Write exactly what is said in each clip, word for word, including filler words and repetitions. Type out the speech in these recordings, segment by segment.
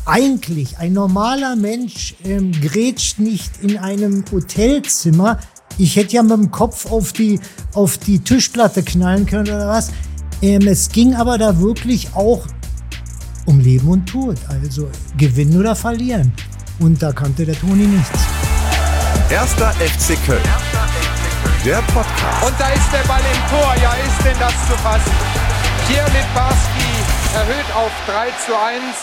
eigentlich, ein normaler Mensch ähm, grätscht nicht in einem Hotelzimmer. Ich hätte ja mit dem Kopf auf die, auf die Tischplatte knallen können oder was. Ähm, es ging aber da wirklich auch um Leben und Tod. Also gewinnen oder verlieren. Und da kannte der Toni nichts. Erster F C Köln. Der Podcast. Und da ist der Ball im Tor. Ja, ist denn das zu fassen? Pierre Littbarski erhöht auf drei zu eins.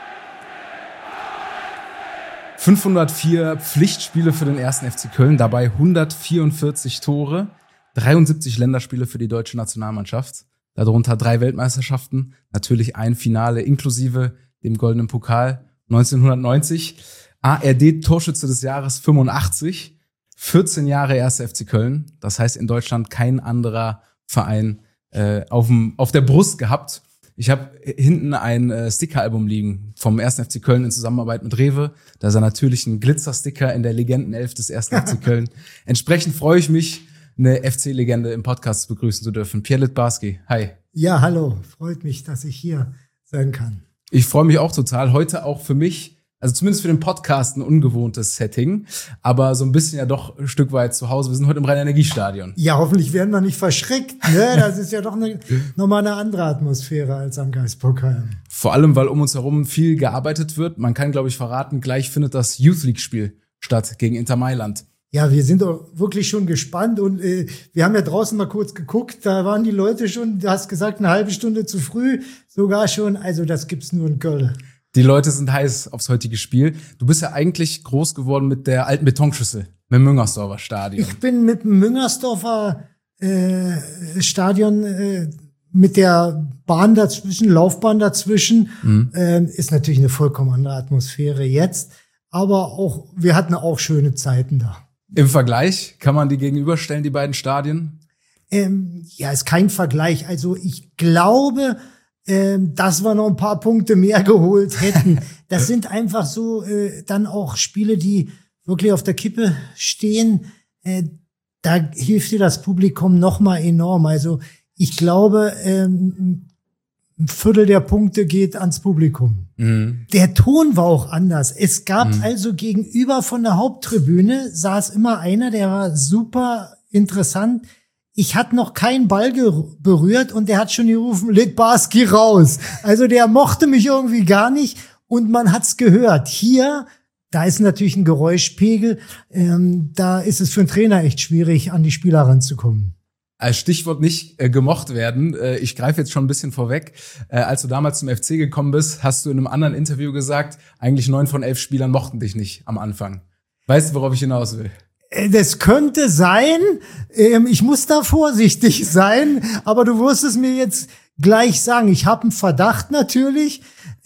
fünfhundertvier Pflichtspiele für den ersten F C Köln, dabei hundertvierundvierzig Tore, dreiundsiebzig Länderspiele für die deutsche Nationalmannschaft, darunter drei Weltmeisterschaften, natürlich ein Finale inklusive dem Goldenen Pokal neunzehnhundertneunzig, A R D-Torschütze des Jahres fünfundachtzig, vierzehn Jahre erster F C Köln, das heißt in Deutschland kein anderer Verein äh, aufm, auf der Brust gehabt. Ich habe hinten ein äh, Sticker-Album liegen vom ersten F C Köln in Zusammenarbeit mit Rewe. Da ist er natürlich ein Glitzer-Sticker in der Legendenelf des ersten F C Köln. Entsprechend freue ich mich, eine F C-Legende im Podcast begrüßen zu dürfen. Pierre Littbarski, hi. Ja, hallo. Freut mich, dass ich hier sein kann. Ich freue mich auch total. Heute auch für mich, also zumindest für den Podcast, ein ungewohntes Setting, aber so ein bisschen ja doch ein Stück weit zu Hause. Wir sind heute im Rhein-Energiestadion. Ja, hoffentlich werden wir nicht verschreckt. Ne? Das ist ja doch eine, nochmal eine andere Atmosphäre als am Geistpokal. Vor allem, weil um uns herum viel gearbeitet wird. Man kann, glaube ich, verraten, gleich findet das Youth League-Spiel statt gegen Inter Mailand. Ja, wir sind doch wirklich schon gespannt und äh, wir haben ja draußen mal kurz geguckt, da waren die Leute schon, du hast gesagt, eine halbe Stunde zu früh, sogar schon, also das gibt's nur in Köln. Die Leute sind heiß aufs heutige Spiel. Du bist ja eigentlich groß geworden mit der alten Betonschüssel, mit dem Müngersdorfer Stadion. Ich bin mit dem Müngersdorfer äh, Stadion, äh, mit der Bahn dazwischen, Laufbahn dazwischen, mhm. äh, ist natürlich eine vollkommen andere Atmosphäre jetzt. Aber auch, wir hatten auch schöne Zeiten da. Im Vergleich, kann man die gegenüberstellen, die beiden Stadien? Ähm, ja, ist kein Vergleich. Also ich glaube, ähm, dass wir noch ein paar Punkte mehr geholt hätten. Das sind einfach so äh, dann auch Spiele, die wirklich auf der Kippe stehen. Äh, da hilft dir das Publikum noch mal enorm. Also ich glaube, ähm, ein Viertel der Punkte geht ans Publikum. Mhm. Der Ton war auch anders. Es gab mhm. also gegenüber von der Haupttribüne saß immer einer, der war super interessant. Ich hatte noch keinen Ball berührt und der hat schon gerufen, Littbarski raus. Also der mochte mich irgendwie gar nicht und man hat's gehört. Hier, da ist natürlich ein Geräuschpegel, ähm, da ist es für einen Trainer echt schwierig, an die Spieler ranzukommen. Als Stichwort nicht äh, gemocht werden, äh, ich greife jetzt schon ein bisschen vorweg. Äh, als du damals zum F C gekommen bist, hast du in einem anderen Interview gesagt, eigentlich neun von elf Spielern mochten dich nicht am Anfang. Weißt du, worauf ich hinaus will? Das könnte sein. Ähm, ich muss da vorsichtig sein, aber du wirst es mir jetzt gleich sagen. Ich habe einen Verdacht natürlich.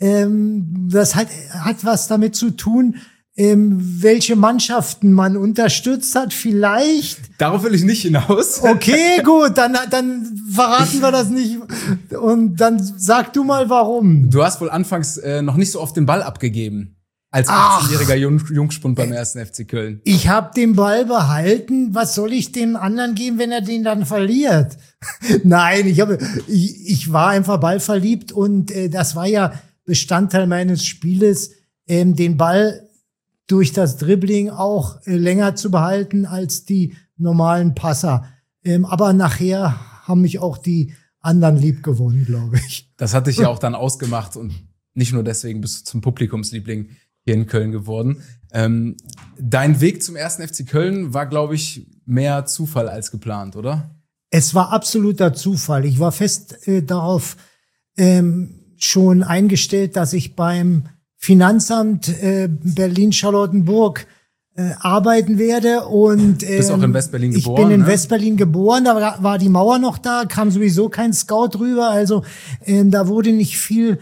Ähm, das hat, hat was damit zu tun, Ähm, welche Mannschaften man unterstützt hat, vielleicht. Darauf will ich nicht hinaus. Okay, gut, dann, dann verraten wir das nicht. Und dann sag du mal, warum. Du hast wohl anfangs äh, noch nicht so oft den Ball abgegeben. Als achtzehnjähriger Jung, Jungspund beim ersten F C Köln. Ich habe den Ball behalten. Was soll ich dem anderen geben, wenn er den dann verliert? Nein, ich, habe, ich, ich war einfach ballverliebt und äh, das war ja Bestandteil meines Spieles, ähm, den Ball durch das Dribbling auch äh, länger zu behalten als die normalen Passer. Ähm, aber nachher haben mich auch die anderen lieb gewonnen, glaube ich. Das hat dich ja auch dann ausgemacht und nicht nur deswegen bist du zum Publikumsliebling hier in Köln geworden. Ähm, dein Weg zum ersten F C Köln war, glaube ich, mehr Zufall als geplant, oder? Es war absoluter Zufall. Ich war fest äh, darauf ähm, schon eingestellt, dass ich beim Finanzamt äh, Berlin-Charlottenburg äh, arbeiten werde und ähm, bist auch in Westberlin geboren. Ich bin in ne? Westberlin geboren, da war die Mauer noch da, kam sowieso kein Scout rüber, also ähm, da wurde nicht viel,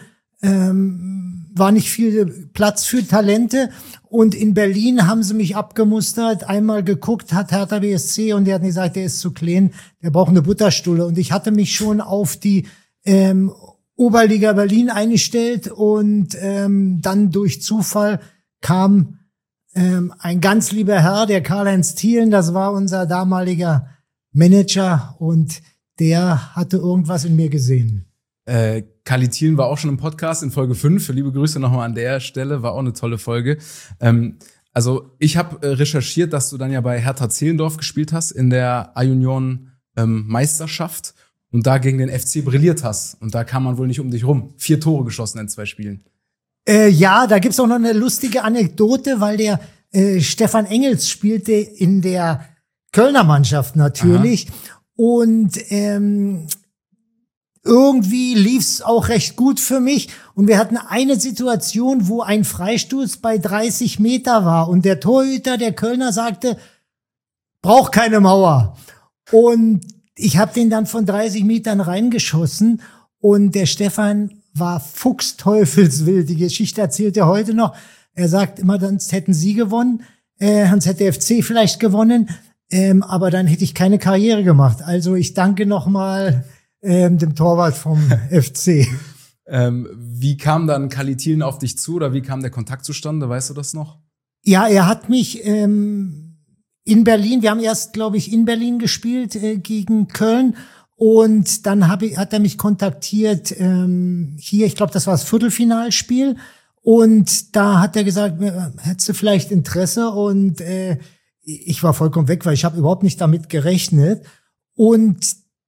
ähm, war nicht viel Platz für Talente und in Berlin haben sie mich abgemustert, einmal geguckt, hat Hertha B S C und der hat gesagt, der ist zu klein, der braucht eine Butterstulle und ich hatte mich schon auf die ähm, Oberliga Berlin eingestellt und ähm, dann durch Zufall kam ähm, ein ganz lieber Herr, der Karl-Heinz Thielen, das war unser damaliger Manager und der hatte irgendwas in mir gesehen. Äh, Kali Thielen war auch schon im Podcast in Folge fünf. Liebe Grüße nochmal an der Stelle, war auch eine tolle Folge. Ähm, also ich habe äh, recherchiert, dass du dann ja bei Hertha Zehlendorf gespielt hast in der A-Junioren ähm, Meisterschaft und da gegen den F C brilliert hast. Und da kam man wohl nicht um dich rum. Vier Tore geschossen in zwei Spielen. Äh, ja, da gibt's auch noch eine lustige Anekdote, weil der äh, Stefan Engels spielte in der Kölner Mannschaft natürlich. Aha. Und ähm, irgendwie lief's auch recht gut für mich. Und wir hatten eine Situation, wo ein Freistoß bei dreißig Meter war. Und der Torhüter der Kölner sagte, braucht keine Mauer. Und ich habe den dann von dreißig Metern reingeschossen. Und der Stefan war fuchsteufelswild. Die Geschichte erzählt er heute noch. Er sagt immer, sonst hätten sie gewonnen, äh, sonst hätte der F C vielleicht gewonnen, ähm, aber dann hätte ich keine Karriere gemacht. Also ich danke nochmal ähm, dem Torwart vom F C. Ähm, wie kam dann Kali Thielen auf dich zu oder wie kam der Kontakt zustande? Weißt du das noch? Ja, er hat mich ähm, in Berlin, wir haben erst, glaube ich, in Berlin gespielt äh, gegen Köln. Und dann hab ich, hat er mich kontaktiert, ähm, hier, ich glaube, das war das Viertelfinalspiel. Und da hat er gesagt, hättest du vielleicht Interesse? Und äh, ich war vollkommen weg, weil ich habe überhaupt nicht damit gerechnet. Und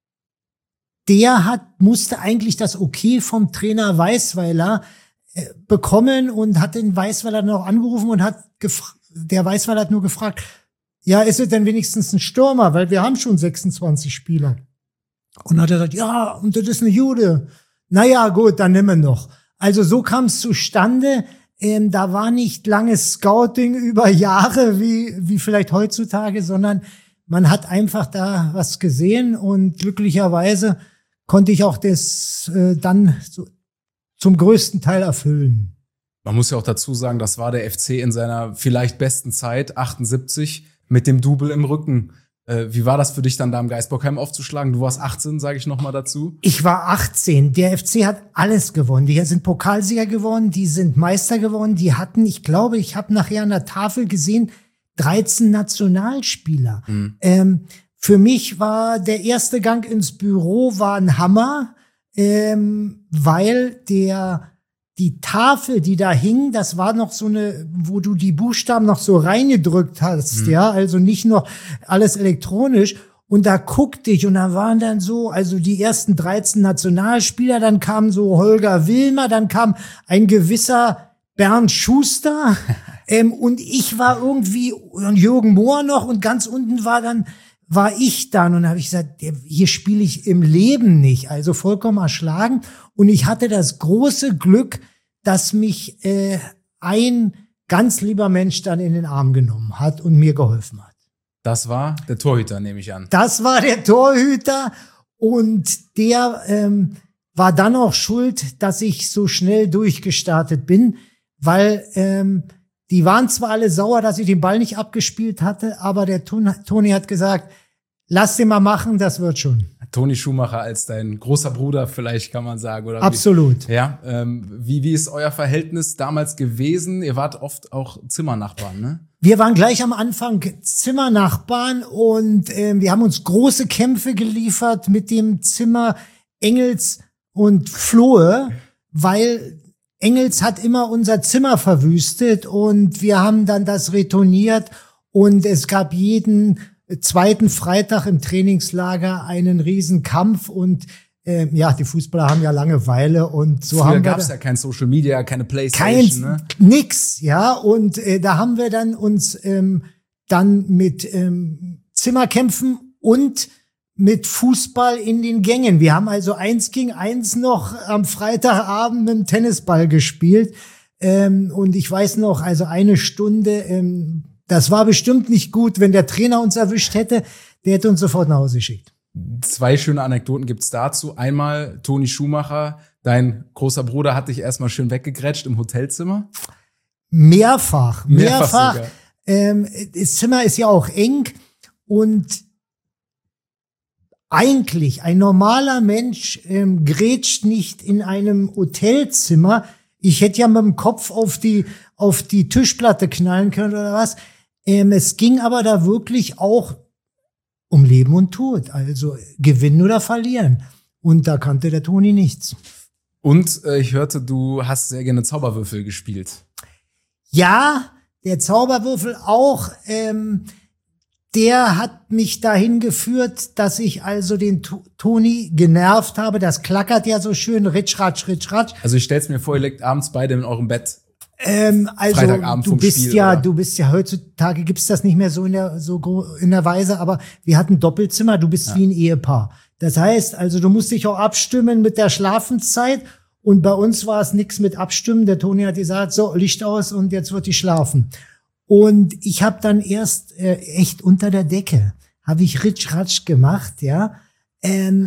der hat musste eigentlich das Okay vom Trainer Weisweiler äh, bekommen und hat den Weisweiler noch angerufen und hat gefragt, der Weisweiler hat nur gefragt, ja, ist es denn wenigstens ein Stürmer? Weil wir haben schon sechsundzwanzig Spieler. Und dann hat er gesagt, ja, und das ist eine Jude. Naja, gut, dann nehmen wir noch. Also so kam es zustande. Ähm, da war nicht langes Scouting über Jahre, wie wie vielleicht heutzutage, sondern man hat einfach da was gesehen und glücklicherweise konnte ich auch das äh, dann so zum größten Teil erfüllen. Man muss ja auch dazu sagen, das war der F C in seiner vielleicht besten Zeit, achtundsiebzig, mit dem Double im Rücken. Wie war das für dich dann da im Geisbockheim aufzuschlagen? Du warst achtzehn, sage ich noch mal dazu. Ich war achtzehn. Der F C hat alles gewonnen. Die sind Pokalsieger geworden, die sind Meister geworden. Die hatten, ich glaube, ich habe nachher an der Tafel gesehen, dreizehn Nationalspieler. Mhm. Ähm, für mich war der erste Gang ins Büro war ein Hammer, ähm, weil der die Tafel, die da hing, das war noch so eine, wo du die Buchstaben noch so reingedrückt hast, mhm. ja, also nicht noch alles elektronisch. Und da guckte ich und da waren dann so, also die ersten dreizehn Nationalspieler, dann kam so Holger Wilmer, dann kam ein gewisser Bernd Schuster ähm, und ich war irgendwie, und Jürgen Mohr noch und ganz unten war dann, war ich dann und da habe ich gesagt, hier spiele ich im Leben nicht, also vollkommen erschlagen. Und ich hatte das große Glück, dass mich äh, ein ganz lieber Mensch dann in den Arm genommen hat und mir geholfen hat. Das war der Torhüter, nehme ich an. Das war der Torhüter und der ähm, war dann auch schuld, dass ich so schnell durchgestartet bin, weil ähm, die waren zwar alle sauer, dass ich den Ball nicht abgespielt hatte, aber der Toni hat gesagt, lass den mal machen, das wird schon. Toni Schumacher als dein großer Bruder, vielleicht kann man sagen, oder? Absolut. Wie, ja, ähm, wie, wie ist euer Verhältnis damals gewesen? Ihr wart oft auch Zimmernachbarn, ne? Wir waren gleich am Anfang Zimmernachbarn und äh, wir haben uns große Kämpfe geliefert mit dem Zimmer Engels und Flohe, weil Engels hat immer unser Zimmer verwüstet und wir haben dann das retourniert und es gab jeden zweiten Freitag im Trainingslager einen riesen Kampf und äh, ja, die Fußballer haben ja Langeweile und so Früher haben wir gab's ja kein Social Media, keine Playstation, kein, ne? Nix, ja, und äh, da haben wir dann uns ähm, dann mit ähm, Zimmerkämpfen und mit Fußball in den Gängen. Wir haben also eins gegen eins noch am Freitagabend mit dem Tennisball gespielt ähm, und ich weiß noch, also eine Stunde ähm, das war bestimmt nicht gut, wenn der Trainer uns erwischt hätte, der hätte uns sofort nach Hause geschickt. Zwei schöne Anekdoten gibt's dazu. Einmal Toni Schumacher, dein großer Bruder hat dich erstmal schön weggegrätscht im Hotelzimmer. Mehrfach, mehrfach. mehrfach ähm, das Zimmer ist ja auch eng und eigentlich ein normaler Mensch ähm, grätscht nicht in einem Hotelzimmer. Ich hätte ja mit dem Kopf auf die auf die Tischplatte knallen können oder was. Ähm, es ging aber da wirklich auch um Leben und Tod, also gewinnen oder verlieren. Und da kannte der Toni nichts. Und äh, ich hörte, du hast sehr gerne Zauberwürfel gespielt. Ja, der Zauberwürfel auch. Ähm, der hat mich dahin geführt, dass ich also den T- Toni genervt habe. Das klackert ja so schön, ritsch, ratsch, ritsch, ratsch. Also ich stell's mir vor, ihr liegt abends beide in eurem Bett. Ähm, also Freitagabend du vom bist Spiel, ja, oder? du bist ja heutzutage gibt's das nicht mehr so in der so gro- in der Weise, aber wir hatten Doppelzimmer. Du bist Ja. wie ein Ehepaar. Das heißt, also du musst dich auch abstimmen mit der Schlafenszeit. Und bei uns war es nix mit Abstimmen. Der Toni hat gesagt, so Licht aus und jetzt wird die schlafen. Und ich habe dann erst äh, echt unter der Decke habe ich Ritsch Ratsch gemacht, ja. Ähm,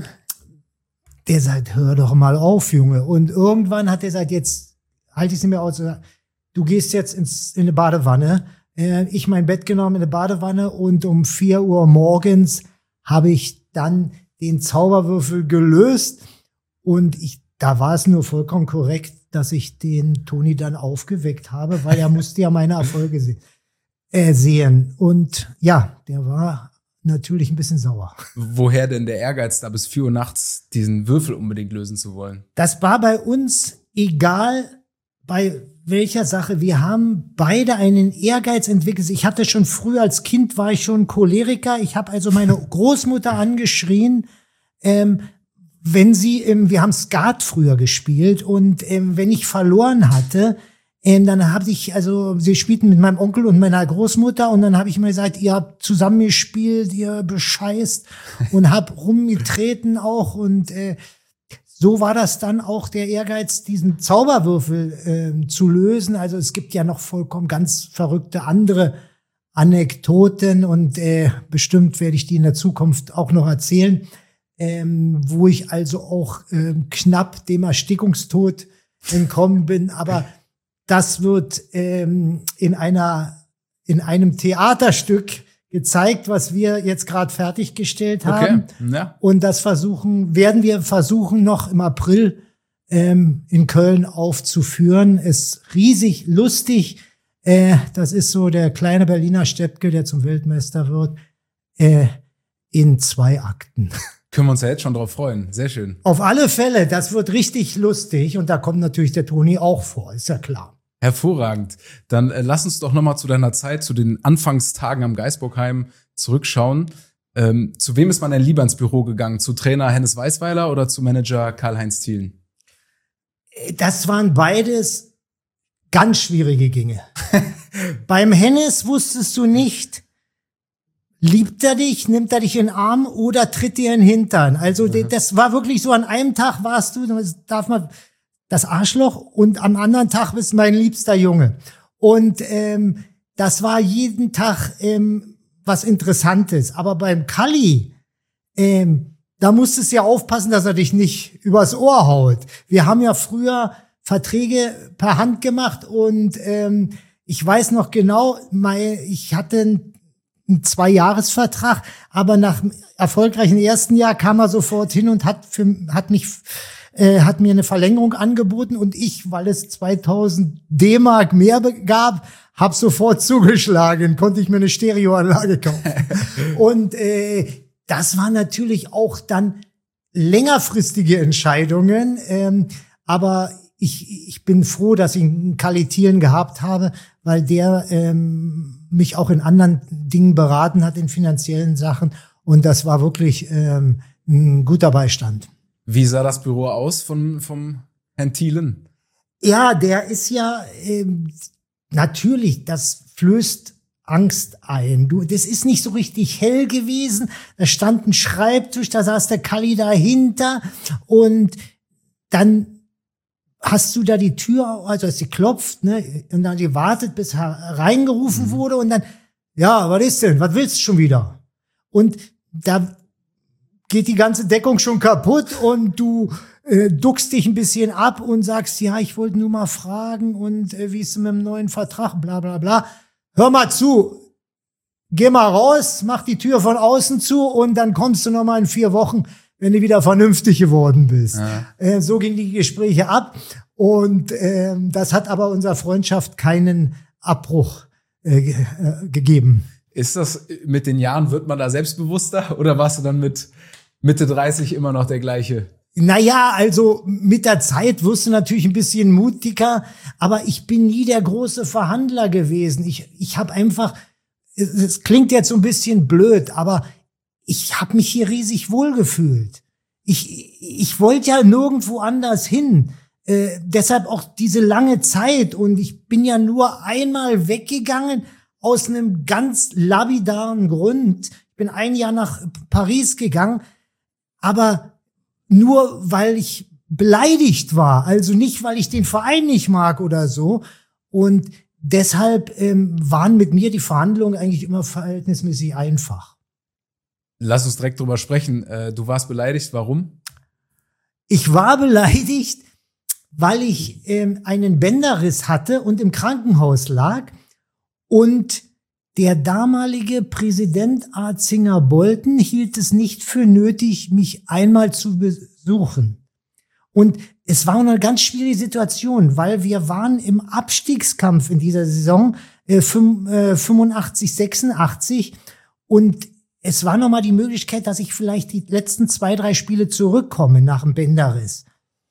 der sagt, hör doch mal auf, Junge. Und irgendwann hat er gesagt, jetzt halte ich es mir aus. Du gehst jetzt ins, in eine Badewanne. Äh, ich mein Bett genommen in eine Badewanne und um vier Uhr morgens habe ich dann den Zauberwürfel gelöst und ich, da war es nur vollkommen korrekt, dass ich den Toni dann aufgeweckt habe, weil er musste ja meine Erfolge se- äh, sehen. Und ja, der war natürlich ein bisschen sauer. Woher denn der Ehrgeiz, da bis vier Uhr nachts diesen Würfel unbedingt lösen zu wollen? Das war bei uns egal, bei welcher Sache. Wir haben beide einen Ehrgeiz entwickelt. Ich hatte schon früh als Kind, war ich schon Choleriker. Ich habe also meine Großmutter angeschrien, ähm, wenn sie, ähm, wir haben Skat früher gespielt und ähm, wenn ich verloren hatte, ähm, dann habe ich, also sie spielten mit meinem Onkel und meiner Großmutter und dann habe ich mir gesagt, ihr habt zusammen gespielt, ihr bescheißt und hab rumgetreten auch und äh, so war das dann auch der Ehrgeiz, diesen Zauberwürfel äh, zu lösen. Also es gibt ja noch vollkommen ganz verrückte andere Anekdoten und äh, bestimmt werde ich die in der Zukunft auch noch erzählen, ähm, wo ich also auch ähm, knapp dem Erstickungstod entkommen bin. Aber das wird ähm, in einer in einem Theaterstück gezeigt, was wir jetzt gerade fertiggestellt haben. Okay, ja. Und das versuchen, werden wir versuchen, noch im April ähm, in Köln aufzuführen. Ist riesig lustig. Äh, das ist so der kleine Berliner Steppke, der zum Weltmeister wird, äh, in zwei Akten. Können wir uns ja jetzt schon drauf freuen. Sehr schön. Auf alle Fälle, das wird richtig lustig. Und da kommt natürlich der Toni auch vor, ist ja klar. Hervorragend. Dann äh, lass uns doch noch mal zu deiner Zeit, zu den Anfangstagen am Geisbockheim zurückschauen. Ähm, zu wem ist man denn lieber ins Büro gegangen? Zu Trainer Hennes Weisweiler oder zu Manager Karl-Heinz Thielen? Das waren beides ganz schwierige Dinge. Beim Hennes wusstest du nicht, liebt er dich, nimmt er dich in den Arm oder tritt dir in den Hintern. Also mhm. das war wirklich so, an einem Tag warst du, das darf man, das Arschloch und am anderen Tag bist mein liebster Junge. Und ähm, das war jeden Tag ähm, was Interessantes. Aber beim Kalli, ähm, da musstest du ja aufpassen, dass er dich nicht übers Ohr haut. Wir haben ja früher Verträge per Hand gemacht und ähm, ich weiß noch genau, mein, ich hatte einen, einen Zwei-Jahres-Vertrag, aber nach dem erfolgreichen ersten Jahr kam er sofort hin und hat für, hat mich äh, hat mir eine Verlängerung angeboten und ich, weil es zweitausend D-Mark mehr gab, hab sofort zugeschlagen, konnte ich mir eine Stereoanlage kaufen. Und äh, das waren natürlich auch dann längerfristige Entscheidungen, ähm, aber ich, ich bin froh, dass ich einen Kalli Thielen gehabt habe, weil der ähm, mich auch in anderen Dingen beraten hat, in finanziellen Sachen. Und das war wirklich ähm, ein guter Beistand. Wie sah das Büro aus von vom Herrn Thielen? Ja, der ist ja ähm, natürlich, das flößt Angst ein. Du, das ist nicht so richtig hell gewesen. Da stand ein Schreibtisch, da saß der Kalli dahinter und dann hast du da die Tür, also als sie klopft, ne, und dann die wartet, bis reingerufen mhm. wurde und dann, ja, was ist denn? Was willst du schon wieder? Und da geht die ganze Deckung schon kaputt und du äh, duckst dich ein bisschen ab und sagst, ja, ich wollte nur mal fragen und äh, wie ist es mit dem neuen Vertrag, bla bla bla. Hör mal zu, geh mal raus, mach die Tür von außen zu und dann kommst du noch mal in vier Wochen, wenn du wieder vernünftig geworden bist. Ja. Äh, so gingen die Gespräche ab und äh, das hat aber unserer Freundschaft keinen Abbruch äh, ge äh, gegeben. Ist das, mit den Jahren wird man da selbstbewusster oder warst du dann mit Mitte dreißig immer noch der gleiche? Naja, also mit der Zeit wirst du natürlich ein bisschen mutiger, aber ich bin nie der große Verhandler gewesen. Ich, ich habe einfach, es klingt jetzt so ein bisschen blöd, aber ich habe mich hier riesig wohlgefühlt. Ich, ich wollte ja nirgendwo anders hin. Äh, deshalb auch diese lange Zeit. Und ich bin ja nur einmal weggegangen aus einem ganz lapidaren Grund. Ich bin ein Jahr nach Paris gegangen, aber nur weil ich beleidigt war. Also nicht, weil ich den Verein nicht mag oder so. Und deshalb ähm, waren mit mir die Verhandlungen eigentlich immer verhältnismäßig einfach. Lass uns direkt drüber sprechen. Äh, du warst beleidigt. Warum? Ich war beleidigt, weil ich ähm, einen Bänderriss hatte und im Krankenhaus lag. Und der damalige Präsident Arzinger-Bolten hielt es nicht für nötig, mich einmal zu besuchen. Und es war eine ganz schwierige Situation, weil wir waren im Abstiegskampf in dieser Saison äh, fünfundachtzig, sechsundachtzig und es war nochmal die Möglichkeit, dass ich vielleicht die letzten zwei, drei Spiele zurückkomme nach dem Bänderriss.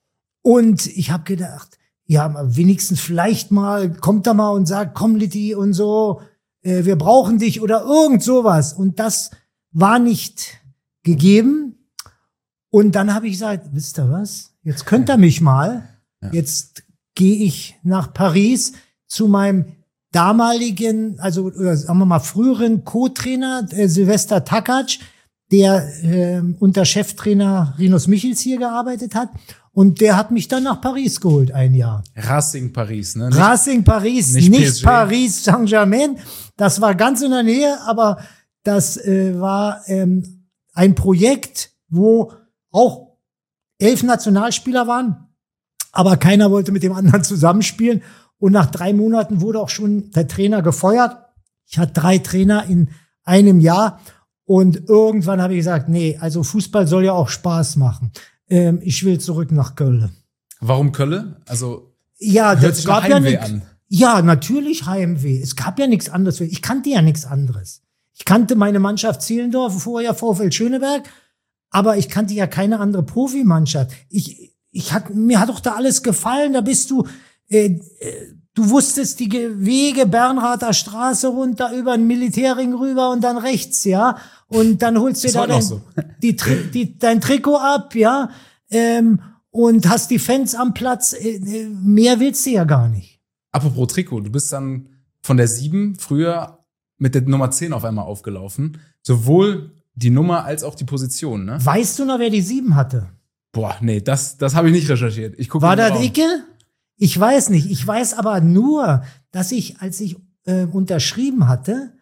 Und ich habe gedacht, ja, wenigstens vielleicht mal, kommt da mal und sagt, komm Litti und so, äh, wir brauchen dich oder irgend sowas. Und das war nicht gegeben. Und dann habe ich gesagt, wisst ihr was, jetzt könnt ihr mich mal. Ja. Jetzt gehe ich nach Paris zu meinem damaligen, also oder sagen wir mal früheren Co-Trainer äh, Silvester Takac, der äh, unter Cheftrainer Rinus Michels hier gearbeitet hat. Und der hat mich dann nach Paris geholt, ein Jahr. Racing Paris, ne? Nicht, Racing Paris, nicht, nicht Paris Saint-Germain. Das war ganz in der Nähe, aber das äh, war ähm, ein Projekt, wo auch elf Nationalspieler waren, aber keiner wollte mit dem anderen zusammenspielen. Und nach drei Monaten wurde auch schon der Trainer gefeuert. Ich hatte drei Trainer in einem Jahr. Und irgendwann habe ich gesagt, nee, also Fußball soll ja auch Spaß machen. Ähm, ich will zurück nach Köln. Warum Köln? Also ja, hört sich gab Heimweh ja an. Ja, natürlich Heimweh. Es gab ja nichts anderes. Ich kannte ja nichts anderes. Ich kannte meine Mannschaft Zehlendorf, vorher VfL Schöneberg, aber ich kannte ja keine andere Profimannschaft. Ich, ich hat, mir hat doch da alles gefallen. Da bist du, äh, du wusstest die Wege Bernrather Straße runter über den Militärring rüber und dann rechts, ja. Und dann holst du da dein, so. die, die, dein Trikot ab, ja. Ähm, und hast die Fans am Platz. Äh, mehr willst du ja gar nicht. Apropos Trikot, du bist dann von der sieben früher mit der Nummer zehn auf einmal aufgelaufen. Sowohl die Nummer als auch die Position, ne? Weißt du noch, wer die sieben hatte? Boah, nee, das, das habe ich nicht recherchiert. Ich guck War das Icke? Ich weiß nicht. Ich weiß aber nur, dass ich, als ich äh, unterschrieben hatte,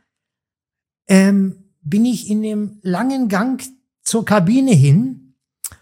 ähm, bin ich in dem langen Gang zur Kabine hin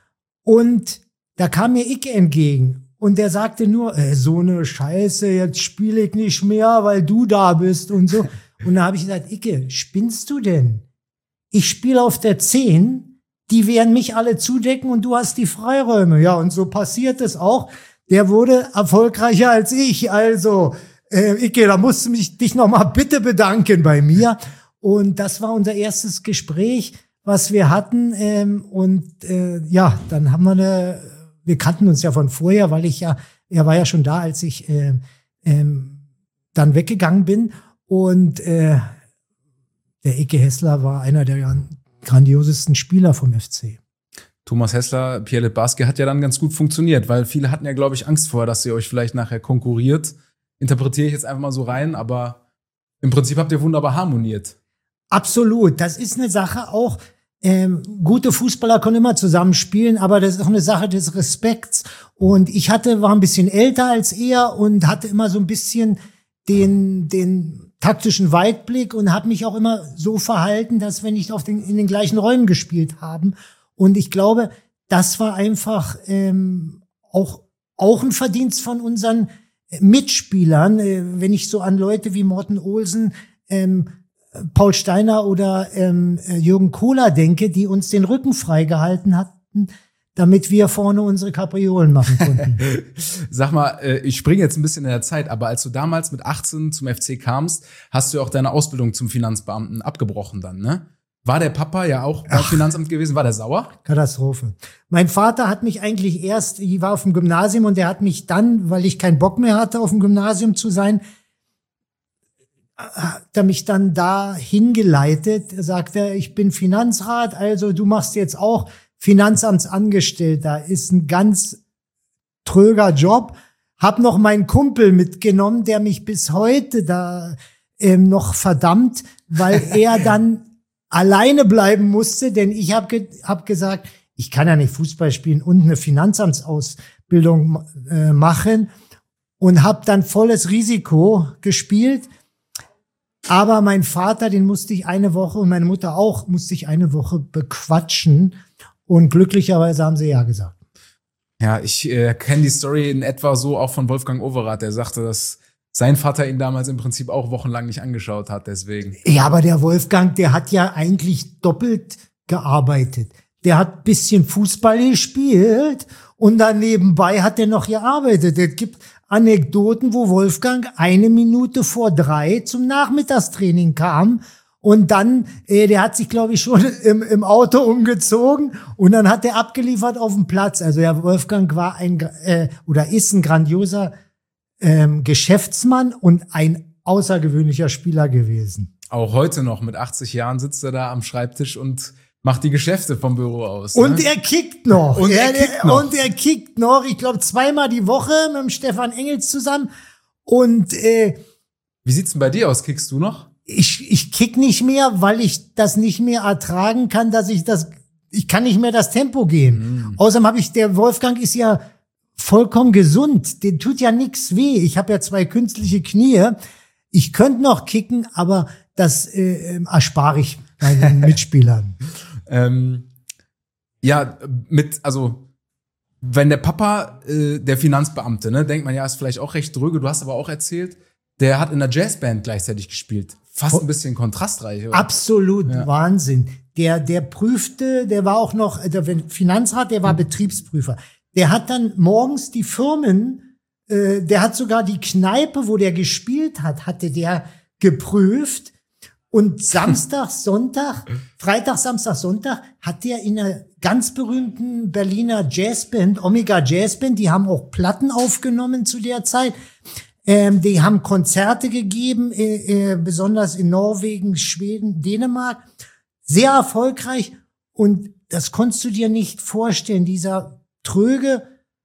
und da kam mir Icke entgegen. Und der sagte nur, äh, so eine Scheiße, jetzt spiele ich nicht mehr, weil du da bist und so. Und da habe ich gesagt, Icke, spinnst du denn? Ich spiele auf der zehn, die werden mich alle zudecken und du hast die Freiräume. Ja, und so passiert es auch. Der wurde erfolgreicher als ich. Also, äh, Icke, da musst du mich, dich noch mal bitte bedanken bei mir. Und das war unser erstes Gespräch, was wir hatten. Ähm, und äh, ja, dann haben wir eine, wir kannten uns ja von vorher, weil ich ja, er war ja schon da, als ich äh, ähm, dann weggegangen bin. Und äh, der Icke Hessler war einer der grandiosesten Spieler vom F C. Thomas Hessler, Pierre Littbarski hat ja dann ganz gut funktioniert, weil viele hatten ja, glaube ich, Angst vorher, dass ihr euch vielleicht nachher konkurriert. Interpretiere ich jetzt einfach mal so rein, aber im Prinzip habt ihr wunderbar harmoniert. Absolut. Das ist eine Sache auch, ähm, gute Fußballer können immer zusammenspielen, aber das ist auch eine Sache des Respekts. Und ich hatte, war ein bisschen älter als er und hatte immer so ein bisschen den, den taktischen Weitblick und habe mich auch immer so verhalten, dass wir nicht auf den, in den gleichen Räumen gespielt haben. Und ich glaube, das war einfach ähm, auch, auch ein Verdienst von unseren Mitspielern. Äh, wenn ich so an Leute wie Morten Olsen, ähm, Paul Steiner oder ähm, Jürgen Kohler denke, die uns den Rücken freigehalten hatten, damit wir vorne unsere Kapriolen machen konnten. Sag mal, ich springe jetzt ein bisschen in der Zeit, aber als du damals mit achtzehn zum F C kamst, hast du auch deine Ausbildung zum Finanzbeamten abgebrochen dann, ne? War der Papa ja auch beim Finanzamt gewesen? War der sauer? Katastrophe. Mein Vater hat mich eigentlich erst, ich war auf dem Gymnasium und der hat mich dann, weil ich keinen Bock mehr hatte, auf dem Gymnasium zu sein, hat er mich dann da hingeleitet. Er sagte, ich bin Finanzrat, also du machst jetzt auch Finanzamtsangestellter. Ist ein ganz tröger Job. Hab noch meinen Kumpel mitgenommen, der mich bis heute da ähm, noch verdammt, weil er dann alleine bleiben musste, denn ich habe ge hab gesagt, ich kann ja nicht Fußball spielen und eine Finanzamtsausbildung äh, machen und habe dann volles Risiko gespielt. Aber mein Vater, den musste ich eine Woche und meine Mutter auch, musste ich eine Woche bequatschen und glücklicherweise haben sie ja gesagt. Ja, ich äh, kenne die Story in etwa so auch von Wolfgang Overath, der sagte, dass sein Vater ihn damals im Prinzip auch wochenlang nicht angeschaut hat, deswegen. Ja, aber der Wolfgang, der hat ja eigentlich doppelt gearbeitet. Der hat bisschen Fußball gespielt und dann nebenbei hat er noch gearbeitet. Es gibt Anekdoten, wo Wolfgang eine Minute vor drei zum Nachmittagstraining kam und dann, äh, der hat sich, glaube ich, schon im, im Auto umgezogen und dann hat er abgeliefert auf dem Platz. Also der Wolfgang war ein, äh, oder ist ein grandioser Ähm, Geschäftsmann und ein außergewöhnlicher Spieler gewesen. Auch heute noch, mit achtzig Jahren sitzt er da am Schreibtisch und macht die Geschäfte vom Büro aus. Und ne? er kickt noch. Und er, er kickt noch. Und er kickt noch. Ich glaube, zweimal die Woche mit dem Stefan Engels zusammen. Und äh, wie sieht's denn bei dir aus? Kickst du noch? Ich, ich kick nicht mehr, weil ich das nicht mehr ertragen kann, dass ich das, ich kann nicht mehr das Tempo gehen. Mhm. Außerdem habe ich, der Wolfgang ist ja vollkommen gesund, den tut ja nichts weh. Ich habe ja zwei künstliche Knie. Ich könnte noch kicken, aber das äh, erspare ich meinen Mitspielern. ähm, ja, mit, also wenn der Papa, äh, der Finanzbeamte, ne, denkt man ja, ist vielleicht auch recht dröge. Du hast aber auch erzählt, der hat in der Jazzband gleichzeitig gespielt. Fast ein bisschen kontrastreich, oder? Absolut, ja. Wahnsinn. Der, der prüfte, der war auch noch, der Finanzrat, der war mhm. Betriebsprüfer. Der hat dann morgens die Firmen, äh, der hat sogar die Kneipe, wo der gespielt hat, hatte der geprüft. Und Samstag, Sonntag, Freitag, Samstag, Sonntag hat der in einer ganz berühmten Berliner Jazzband, Omega Jazzband, die haben auch Platten aufgenommen zu der Zeit. Ähm, die haben Konzerte gegeben, äh, äh, besonders in Norwegen, Schweden, Dänemark. Sehr erfolgreich. Und das konntest du dir nicht vorstellen, dieser tröge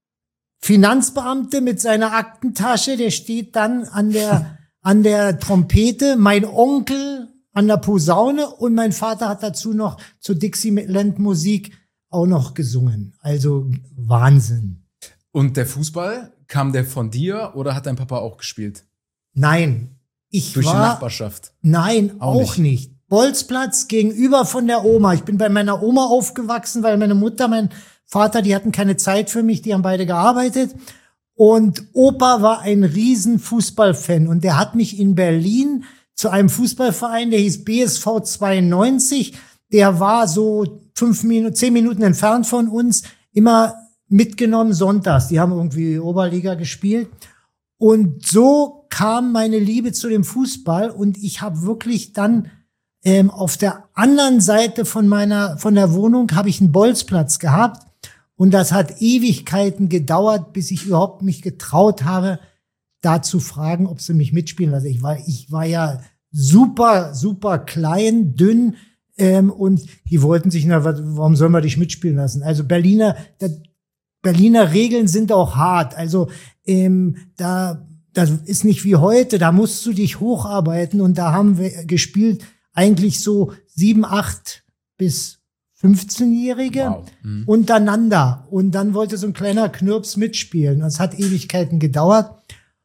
Finanzbeamte mit seiner Aktentasche, der steht dann an der, an der Trompete, mein Onkel an der Posaune und mein Vater hat dazu noch zur Dixieland-Musik auch noch gesungen. Also Wahnsinn. Und der Fußball, kam der von dir oder hat dein Papa auch gespielt? Nein. Ich Durch war, die Nachbarschaft? Nein, auch, auch nicht. nicht. Bolzplatz gegenüber von der Oma. Ich bin bei meiner Oma aufgewachsen, weil meine Mutter, mein Vater, die hatten keine Zeit für mich, die haben beide gearbeitet. Und Opa war ein riesen Fußballfan und der hat mich in Berlin zu einem Fußballverein, der hieß B S V zweiundneunzig. Der war so fünf Minuten, zehn Minuten entfernt von uns, immer mitgenommen sonntags. Die haben irgendwie Oberliga gespielt. Und so kam meine Liebe zu dem Fußball und ich habe wirklich dann ähm, auf der anderen Seite von meiner von der Wohnung habe ich einen Bolzplatz gehabt. Und das hat Ewigkeiten gedauert, bis ich überhaupt mich getraut habe, da zu fragen, ob sie mich mitspielen lassen. Ich war, ich war ja super, super klein, dünn, ähm, und die wollten sich, na, warum sollen wir dich mitspielen lassen? Also Berliner, da, Berliner Regeln sind auch hart. Also ähm, da, das ist nicht wie heute. Da musst du dich hocharbeiten und da haben wir gespielt eigentlich so sieben, acht bis fünfzehnjährige wow. mhm. untereinander. Und dann wollte so ein kleiner Knirps mitspielen. Das hat Ewigkeiten gedauert.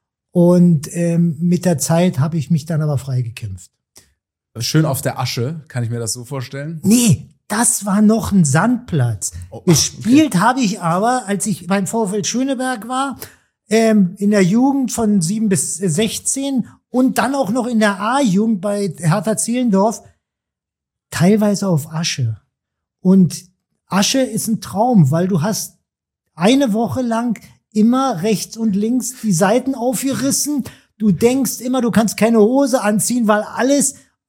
Und ähm, mit der Zeit habe ich mich dann aber freigekämpft. Schön auf der Asche, kann ich mir das so vorstellen? Nee, das war noch ein Sandplatz. Oh, Gespielt okay. habe ich aber, als ich beim VfL Schöneberg war, ähm, in der Jugend von sieben bis sechzehn und dann auch noch in der A-Jugend bei Hertha Zehlendorf, teilweise auf Asche. Und Asche ist ein Traum, weil du hast eine Woche lang immer rechts und links die Seiten aufgerissen. Du denkst immer, du kannst keine Hose anziehen, weil alles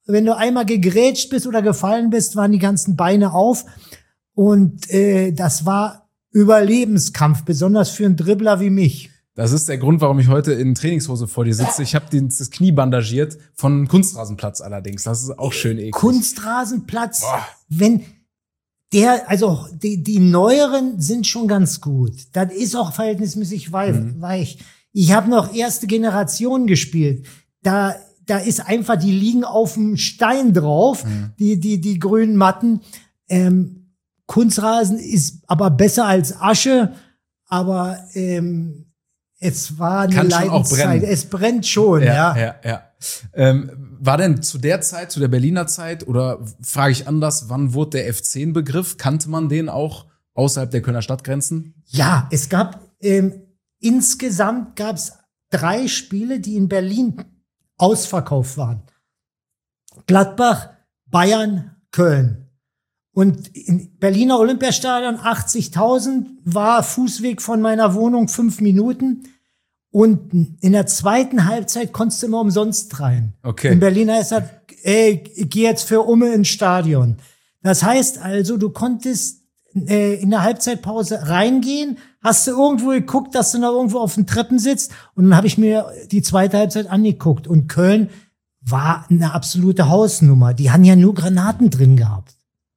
wenn du einmal gegrätscht bist oder gefallen bist, waren die ganzen Beine auf. Und äh, das war Überlebenskampf, besonders für einen Dribbler wie mich. Das ist der Grund, warum ich heute in Trainingshose vor dir sitze. Ich habe das Knie bandagiert von Kunstrasenplatz allerdings. Das ist auch schön eklig. Kunstrasenplatz, Boah. wenn der, also die, die neueren sind schon ganz gut. Das ist auch verhältnismäßig weich. Mhm. weich. Ich habe noch erste Generation gespielt. Da, da ist einfach, die liegen auf dem Stein drauf, mhm. die, die, die grünen Matten. Ähm, Kunstrasen ist aber besser als Asche, aber ähm, es war eine Leidenszeit. Es brennt schon, ja. Ja, ja, ja. Ähm, war denn zu der Zeit, zu der Berliner Zeit, oder frage ich anders, wann wurde der F zehn Begriff? Kannte man den auch außerhalb der Kölner Stadtgrenzen? Ja, es gab, ähm, insgesamt gab es drei Spiele, die in Berlin ausverkauft waren. Gladbach, Bayern, Köln. Und im Berliner Olympiastadion achtzigtausend, war Fußweg von meiner Wohnung fünf Minuten. Und in der zweiten Halbzeit konntest du immer umsonst rein. Okay. In Berlin heißt das, ey, geh jetzt für Umme ins Stadion. Das heißt also, du konntest äh, in der Halbzeitpause reingehen, hast du irgendwo geguckt, dass du noch irgendwo auf den Treppen sitzt. Und dann habe ich mir die zweite Halbzeit angeguckt. Und Köln war eine absolute Hausnummer. Die haben ja nur Granaten drin gehabt.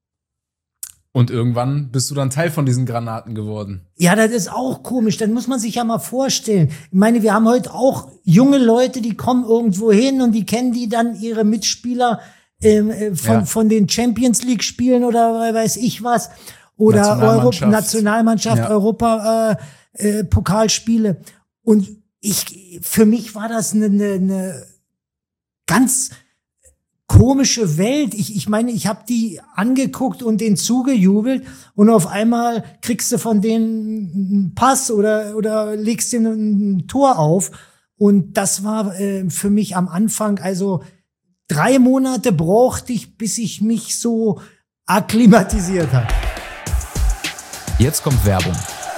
Und irgendwann bist du dann Teil von diesen Granaten geworden. Ja, das ist auch komisch. Das muss man sich ja mal vorstellen. Ich meine, wir haben heute auch junge Leute, die kommen irgendwo hin und die kennen die dann ihre Mitspieler äh, von, ja. von den Champions League Spielen oder weiß ich was. Oder Nationalmannschaft, Euro- Nationalmannschaft ja. Europa äh, äh, Pokalspiele. Und ich, für mich war das eine, eine, eine ganz komische Welt. Ich, ich meine, ich habe die angeguckt und denen zugejubelt und auf einmal kriegst du von denen einen Pass oder oder legst dir ein Tor auf. Und das war äh, für mich am Anfang, also drei Monate brauchte ich, bis ich mich so akklimatisiert habe. Jetzt kommt Werbung.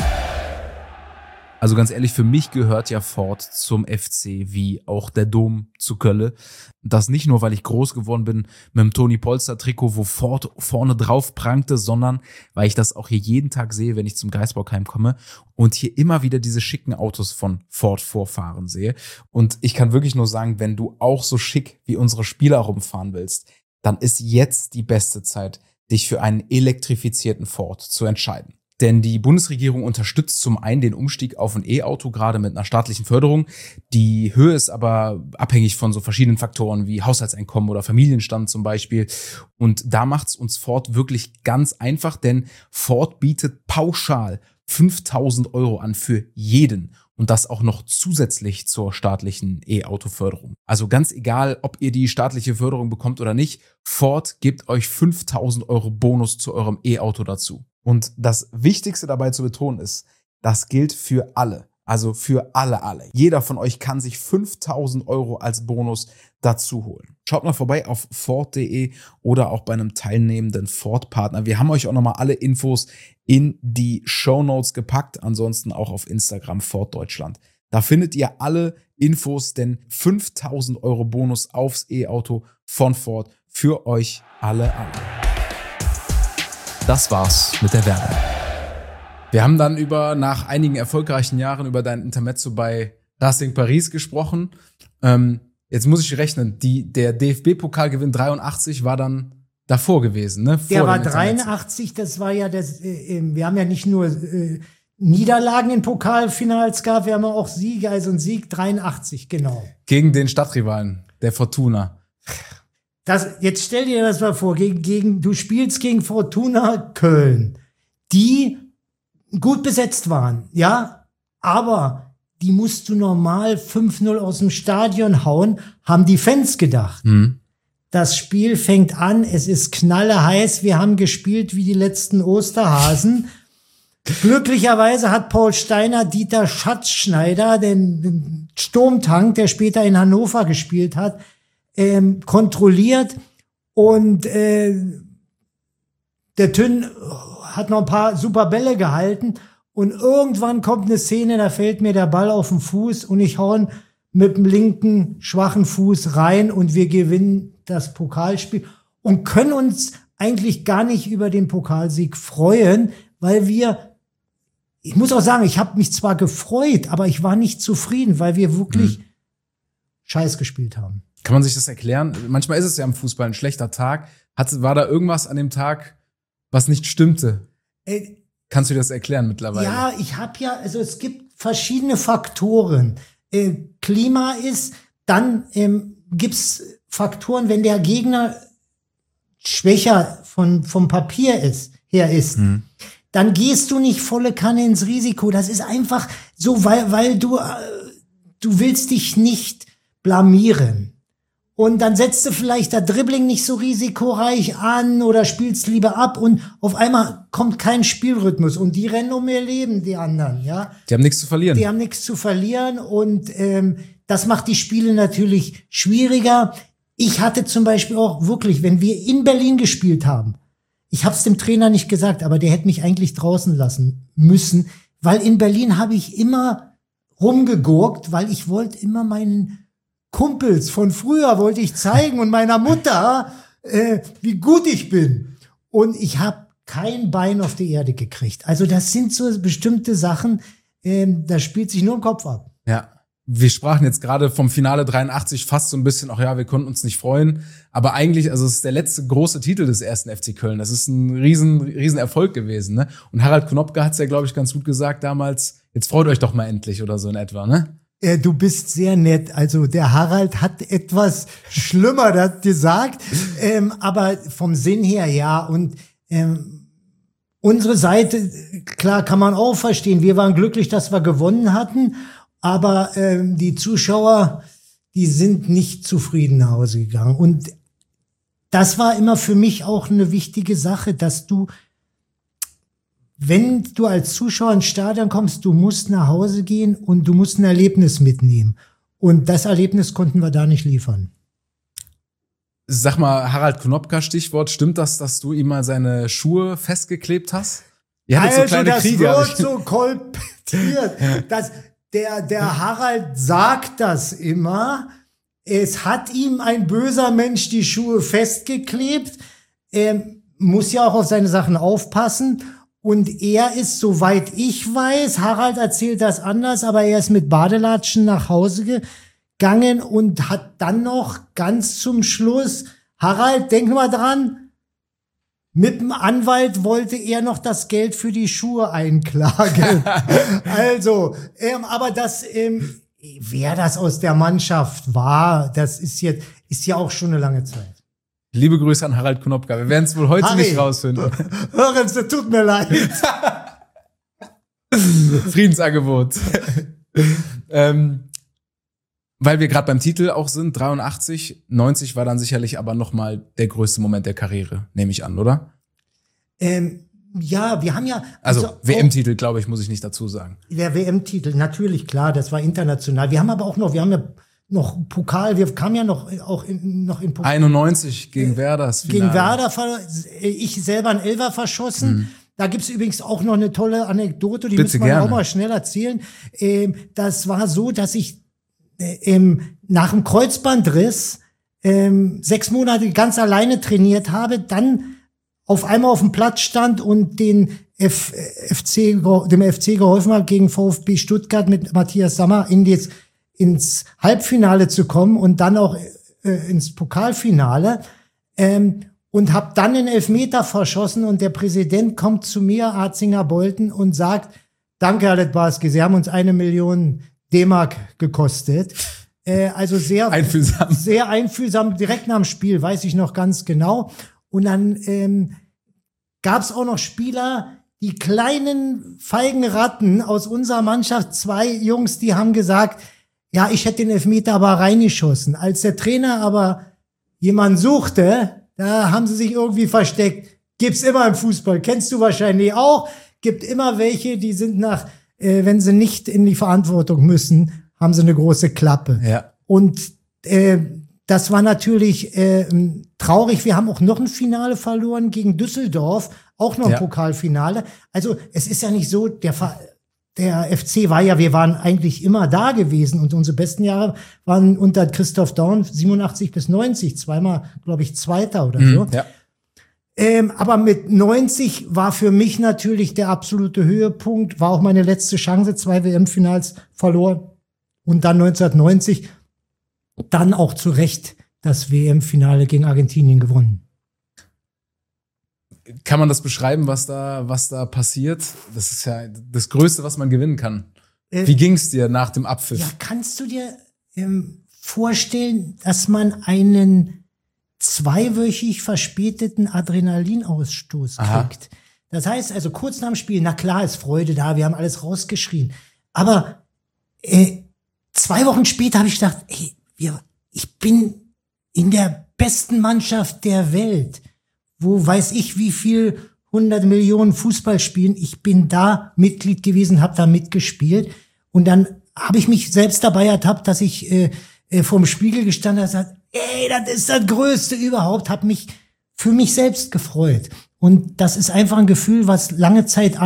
Also ganz ehrlich, für mich gehört ja Ford zum F C wie auch der Dom zu Köln. Das nicht nur, weil ich groß geworden bin mit dem Toni Polster Trikot, wo Ford vorne drauf prangte, sondern weil ich das auch hier jeden Tag sehe, wenn ich zum Geisbockheim komme und hier immer wieder diese schicken Autos von Ford vorfahren sehe. Und ich kann wirklich nur sagen, wenn du auch so schick wie unsere Spieler rumfahren willst, dann ist jetzt die beste Zeit, dich für einen elektrifizierten Ford zu entscheiden. Denn die Bundesregierung unterstützt zum einen den Umstieg auf ein E-Auto, gerade mit einer staatlichen Förderung. Die Höhe ist aber abhängig von so verschiedenen Faktoren wie Haushaltseinkommen oder Familienstand zum Beispiel. Und da macht's uns Ford wirklich ganz einfach, denn Ford bietet pauschal fünftausend Euro an für jeden. Und das auch noch zusätzlich zur staatlichen E-Auto-Förderung. Also ganz egal, ob ihr die staatliche Förderung bekommt oder nicht, Ford gibt euch fünftausend Euro Bonus zu eurem E-Auto dazu. Und das Wichtigste dabei zu betonen ist, das gilt für alle. Also für alle, alle. Jeder von euch kann sich fünftausend Euro als Bonus dazu holen. Schaut mal vorbei auf Ford punkt de oder auch bei einem teilnehmenden Ford-Partner. Wir haben euch auch nochmal alle Infos in die Shownotes gepackt. Ansonsten auch auf Instagram Ford Deutschland. Da findet ihr alle Infos, denn fünftausend Euro Bonus aufs E-Auto von Ford für euch alle, alle. Das war's mit der Werbung. Wir haben dann über, nach einigen erfolgreichen Jahren, über dein Intermezzo bei Racing Paris gesprochen. Ähm, jetzt muss ich rechnen, die, der D F B-Pokalgewinn dreiundachtzig war dann davor gewesen, ne? Vor der war dreiundachtzig, das war ja das, äh, wir haben ja nicht nur äh, Niederlagen in Pokalfinals gehabt, wir haben auch Siege, also ein Sieg dreiundachtzig, genau. Gegen den Stadtrivalen, der Fortuna. Das, jetzt stell dir das mal vor, gegen, gegen, du spielst gegen Fortuna Köln, die gut besetzt waren, ja, aber die musst du normal fünf null aus dem Stadion hauen, haben die Fans gedacht. Mhm. Das Spiel fängt an, es ist knalleheiß, wir haben gespielt wie die letzten Osterhasen. Glücklicherweise hat Paul Steiner Dieter Schatzschneider, den, den Sturmtank, der später in Hannover gespielt hat, ähm, kontrolliert und äh, der Tünn hat noch ein paar super Bälle gehalten und irgendwann kommt eine Szene, da fällt mir der Ball auf den Fuß und ich hau mit dem linken schwachen Fuß rein und wir gewinnen das Pokalspiel und können uns eigentlich gar nicht über den Pokalsieg freuen, weil wir, ich muss auch sagen, ich habe mich zwar gefreut, aber ich war nicht zufrieden, weil wir wirklich mhm. Scheiß gespielt haben. Kann man sich das erklären? Manchmal ist es ja im Fußball ein schlechter Tag. Hat, war da irgendwas an dem Tag, was nicht stimmte? Äh, Kannst du dir das erklären mittlerweile? Ja, ich habe ja, also es gibt verschiedene Faktoren. Äh, Klima ist, dann ähm, gibt's Faktoren, wenn der Gegner schwächer von vom Papier ist, her ist, hm. dann gehst du nicht volle Kanne ins Risiko. Das ist einfach so, weil weil du äh, du willst dich nicht blamieren. Und dann setzt du vielleicht der Dribbling nicht so risikoreich an oder spielst lieber ab und auf einmal kommt kein Spielrhythmus und die rennen um ihr Leben, die anderen, ja. Die haben nichts zu verlieren. Die haben nichts zu verlieren und ähm, das macht die Spiele natürlich schwieriger. Ich hatte zum Beispiel auch wirklich, wenn wir in Berlin gespielt haben, ich habe es dem Trainer nicht gesagt, aber der hätte mich eigentlich draußen lassen müssen, weil in Berlin habe ich immer rumgegurkt, weil ich wollte immer meinen Kumpels von früher wollte ich zeigen und meiner Mutter, äh, wie gut ich bin. Und ich habe kein Bein auf die Erde gekriegt. Also das sind so bestimmte Sachen, ähm, das spielt sich nur im Kopf ab. Ja, wir sprachen jetzt gerade vom Finale dreiundachtzig fast so ein bisschen, ach ja, wir konnten uns nicht freuen. Aber eigentlich, also es ist der letzte große Titel des ersten F C Köln. Das ist ein riesen, riesen Erfolg gewesen, ne? Und Harald Knopke hat es ja, glaube ich, ganz gut gesagt damals, jetzt freut euch doch mal endlich oder so in etwa, ne? Äh, du bist sehr nett. Also der Harald hat etwas schlimmer das gesagt, ähm, aber vom Sinn her ja. Und ähm, unsere Seite, klar, kann man auch verstehen. Wir waren glücklich, dass wir gewonnen hatten, aber ähm, die Zuschauer, die sind nicht zufrieden nach Hause gegangen. Und das war immer für mich auch eine wichtige Sache, dass du, wenn du als Zuschauer ins Stadion kommst, du musst nach Hause gehen und du musst ein Erlebnis mitnehmen. Und das Erlebnis konnten wir da nicht liefern. Sag mal, Harald Knopka, Stichwort, stimmt das, dass du ihm mal seine Schuhe festgeklebt hast? Ihr hattet also so kleine das Kriege, wird so kolportiert. Das, der, der Harald sagt das immer. Es hat ihm ein böser Mensch die Schuhe festgeklebt. Er muss ja auch auf seine Sachen aufpassen. Und er ist, soweit ich weiß, Harald erzählt das anders, aber er ist mit Badelatschen nach Hause gegangen und hat dann noch ganz zum Schluss, Harald, denk mal dran, mit dem Anwalt wollte er noch das Geld für die Schuhe einklagen. Also, ähm, aber das, ähm, wer das aus der Mannschaft war, das ist jetzt, ist ja auch schon eine lange Zeit. Liebe Grüße an Harald Knopka. Wir werden es wohl heute Harry, nicht rausfinden. Hörens, das tut mir leid. Friedensangebot. ähm, weil wir gerade beim Titel auch sind, dreiundachtzig, neunzig war dann sicherlich aber nochmal der größte Moment der Karriere, nehme ich an, oder? Ähm, ja, wir haben ja... Also, also W M-Titel, glaube ich, muss ich nicht dazu sagen. Der W M-Titel, natürlich, klar, das war international. Wir haben aber auch noch, wir haben ja noch Pokal, wir kamen ja noch auch in, noch in Pokal. einundneunzig gegen Werder. Das Gegen Werder, ich selber einen Elfer verschossen. Mhm. Da gibt's übrigens auch noch eine tolle Anekdote, die müssen wir auch mal schnell erzählen. Ähm, das war so, dass ich ähm, nach dem Kreuzbandriss ähm, sechs Monate ganz alleine trainiert habe, dann auf einmal auf dem Platz stand und den F- FC, dem F C geholfen hat, gegen VfB Stuttgart mit Matthias Sammer in die ins Halbfinale zu kommen und dann auch äh, ins Pokalfinale ähm, und habe dann den Elfmeter verschossen und der Präsident kommt zu mir, Arzinger Bolten, und sagt, danke, Herr Letbarski, Sie haben uns eine Million D-Mark gekostet. Äh, also sehr einfühlsam. sehr einfühlsam, direkt nach dem Spiel, weiß ich noch ganz genau. Und dann ähm, gab es auch noch Spieler, die kleinen feigen Ratten aus unserer Mannschaft, zwei Jungs, die haben gesagt, ja, ich hätte den Elfmeter aber reingeschossen. Als der Trainer aber jemanden suchte, da haben sie sich irgendwie versteckt. Gibt's immer im Fußball. Kennst du wahrscheinlich auch. Gibt immer welche, die sind nach, äh, wenn sie nicht in die Verantwortung müssen, haben sie eine große Klappe. Ja. Und äh, das war natürlich äh, traurig. Wir haben auch noch ein Finale verloren gegen Düsseldorf. Auch noch ein ja. Pokalfinale. Also es ist ja nicht so, der Ver- der F C war ja, wir waren eigentlich immer da gewesen und unsere besten Jahre waren unter Christoph Daum siebenundachtzig bis neunzig, zweimal, glaube ich, Zweiter oder so. Mhm, ja. Ähm, aber mit neunzig war für mich natürlich der absolute Höhepunkt, war auch meine letzte Chance, zwei W M-Finals verloren und dann neunzehnhundertneunzig dann auch zu Recht das W M-Finale gegen Argentinien gewonnen. Kann man das beschreiben, was da, was da passiert? Das ist ja das Größte, was man gewinnen kann. Äh, Wie ging's dir nach dem Abpfiff? Ja, kannst du dir ähm, vorstellen, dass man einen zweiwöchig verspäteten Adrenalinausstoß Aha. kriegt? Das heißt also kurz nach dem Spiel, na klar ist Freude da, wir haben alles rausgeschrien. Aber äh, zwei Wochen später habe ich gedacht, ey, wir, ich bin in der besten Mannschaft der Welt. Wo weiß ich, wie viel hundert Millionen Fußball spielen. Ich bin da Mitglied gewesen, habe da mitgespielt. Und dann habe ich mich selbst dabei ertappt, dass ich äh, äh, vorm Spiegel gestanden habe und gesagt, ey, das ist das Größte überhaupt. Habe mich für mich selbst gefreut. Und das ist einfach ein Gefühl, was lange Zeit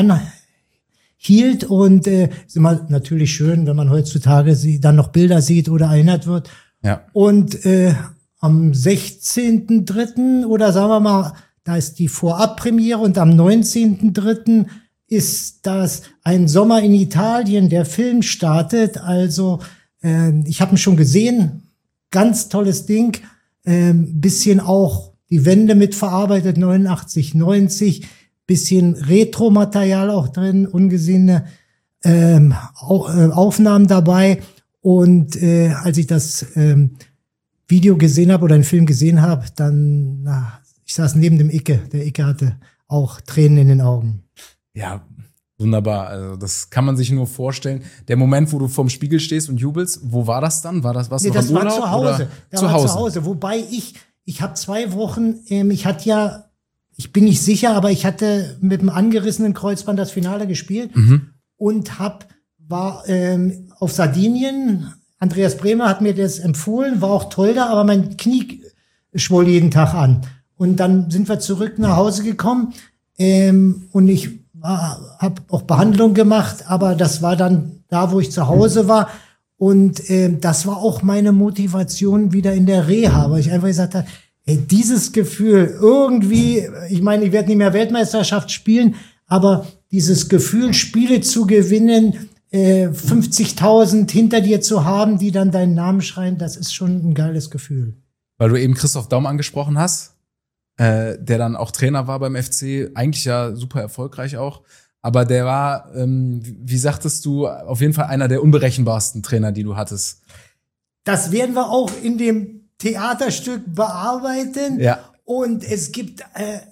anhielt. Und äh, ist immer natürlich schön, wenn man heutzutage sie, dann noch Bilder sieht oder erinnert wird. Ja. Und äh, am sechzehnten dritten oder sagen wir mal, da ist die Vorabpremiere und am neunzehnten dritten ist das ein Sommer in Italien, der Film startet. Also äh, ich habe ihn schon gesehen, ganz tolles Ding, äh, bisschen auch die Wende mitverarbeitet, neunundachtzig, neunzig, bisschen Retro-Material auch drin, ungesehene ähm, Aufnahmen dabei. Und äh, als ich das ähm, Video gesehen habe oder einen Film gesehen habe, dann, na, ich saß neben dem Icke. Der Icke hatte auch Tränen in den Augen. Ja, wunderbar. Also das kann man sich nur vorstellen. Der Moment, wo du vorm Spiegel stehst und jubelst, wo war das dann? War das was? Nee, noch das im war Urlaub, zu Hause. oder? Das zu war Hause. zu Hause. Wobei ich, ich habe zwei Wochen, ähm, ich hatte ja, ich bin nicht sicher, aber ich hatte mit einem angerissenen Kreuzband das Finale gespielt Mhm. und hab, war ähm, auf Sardinien. Andreas Bremer hat mir das empfohlen, war auch toll da, aber mein Knie schwoll jeden Tag an. Und dann sind wir zurück nach Hause gekommen ähm, und ich habe auch Behandlung gemacht, aber das war dann da, wo ich zu Hause war. Und äh, das war auch meine Motivation wieder in der Reha, weil ich einfach gesagt habe, ey, dieses Gefühl irgendwie, ich meine, ich werde nicht mehr Weltmeisterschaft spielen, aber dieses Gefühl, Spiele zu gewinnen, äh, fünfzigtausend hinter dir zu haben, die dann deinen Namen schreien, das ist schon ein geiles Gefühl. Weil du eben Christoph Daum angesprochen hast, äh, der dann auch Trainer war beim F C, eigentlich ja super erfolgreich auch, aber der war, ähm, wie sagtest du, auf jeden Fall einer der unberechenbarsten Trainer, die du hattest. Das werden wir auch in dem Theaterstück bearbeiten. Ja. Und es gibt äh,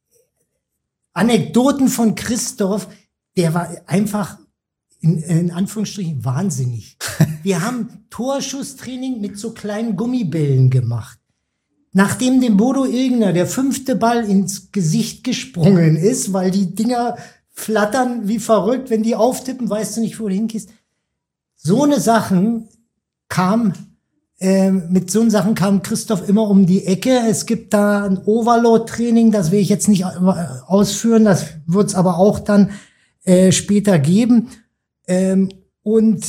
Anekdoten von Christoph, der war einfach in, in Anführungsstrichen wahnsinnig. Wir haben Torschusstraining mit so kleinen Gummibällen gemacht. Nachdem dem Bodo Ilgner der fünfte Ball ins Gesicht gesprungen ist, weil die Dinger flattern wie verrückt, wenn die auftippen, weißt du nicht, wo du hingehst. So eine Sachen kam, äh, mit so einen Sachen kam Christoph immer um die Ecke. Es gibt da ein Overload-Training, das will ich jetzt nicht ausführen, das wird es aber auch dann äh, später geben. Ähm, und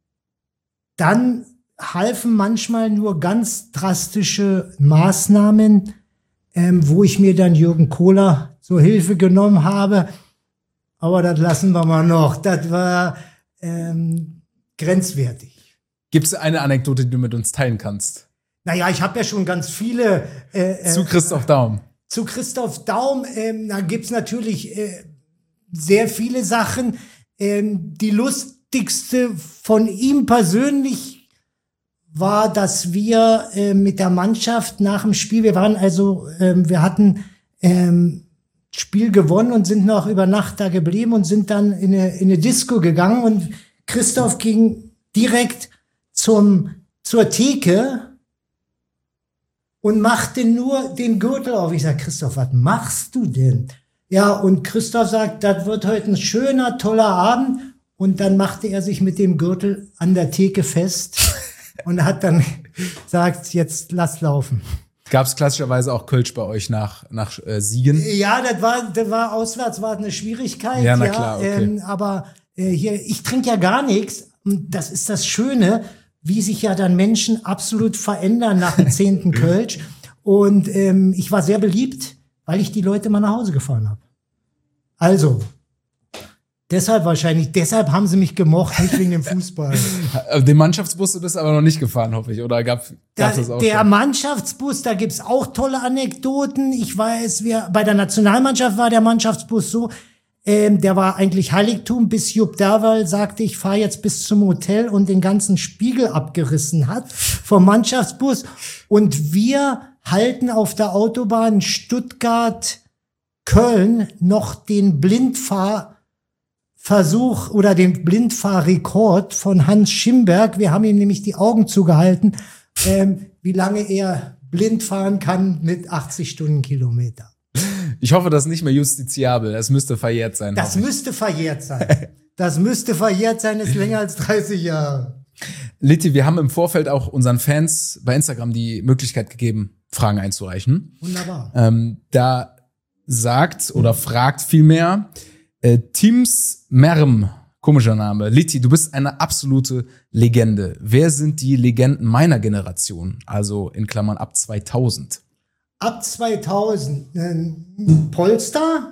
dann halfen manchmal nur ganz drastische Maßnahmen, ähm, wo ich mir dann Jürgen Kohler zur Hilfe genommen habe. Aber das lassen wir mal noch. Das war ähm, grenzwertig. Gibt es eine Anekdote, die du mit uns teilen kannst? Naja, ich habe ja schon ganz viele. Äh, Zu Christoph Daum. Zu Christoph Daum, ähm, da gibt's natürlich äh, sehr viele Sachen. Ähm, die lustigste von ihm persönlich war, dass wir äh, mit der Mannschaft nach dem Spiel, wir waren also, ähm, wir hatten ähm, Spiel gewonnen und sind noch über Nacht da geblieben und sind dann in eine, in eine Disco gegangen und Christoph ging direkt zum, zur Theke und machte nur den Gürtel auf. Ich sag, Christoph, was machst du denn? Ja, und Christoph sagt, das wird heute ein schöner, toller Abend. Und dann machte er sich mit dem Gürtel an der Theke fest und hat dann gesagt, jetzt lass laufen. Gab es klassischerweise auch Kölsch bei euch nach, nach äh, Siegen? Ja, das war, das war auswärts, war eine Schwierigkeit. Ja, na ja, klar, okay. ähm, aber äh, hier, ich trinke ja gar nichts. Und das ist das Schöne, wie sich ja dann Menschen absolut verändern nach dem zehnten Kölsch. Und ähm, ich war sehr beliebt, weil ich die Leute mal nach Hause gefahren habe. Also, deshalb wahrscheinlich, deshalb haben sie mich gemocht, nicht wegen dem Fußball. Den Mannschaftsbus bist du aber noch nicht gefahren, hoffe ich, oder gab Da, es das auch der schon? Mannschaftsbus, da gibt's auch tolle Anekdoten. Ich weiß, wir, bei der Nationalmannschaft war der Mannschaftsbus so, ähm, der war eigentlich Heiligtum, bis Jupp Derwal sagte, ich fahre jetzt bis zum Hotel und den ganzen Spiegel abgerissen hat vom Mannschaftsbus. Und wir halten auf der Autobahn Stuttgart-Köln noch den Blindfahrversuch oder den Blindfahrrekord von Hans Schimberg. Wir haben ihm nämlich die Augen zugehalten, ähm, wie lange er blind fahren kann mit achtzig Stundenkilometer. Ich hoffe, das ist nicht mehr justiziabel. Es müsste verjährt sein. Das hoffe ich. müsste verjährt sein. Das müsste verjährt sein, ist länger als dreißig Jahre. Litti, wir haben im Vorfeld auch unseren Fans bei Instagram die Möglichkeit gegeben, Fragen einzureichen. Wunderbar. Ähm, da sagt oder fragt vielmehr äh, Teams Merm, komischer Name. Litti, du bist eine absolute Legende. Wer sind die Legenden meiner Generation? Also in Klammern ab zweitausend. Ab zweitausend ähm, Polster,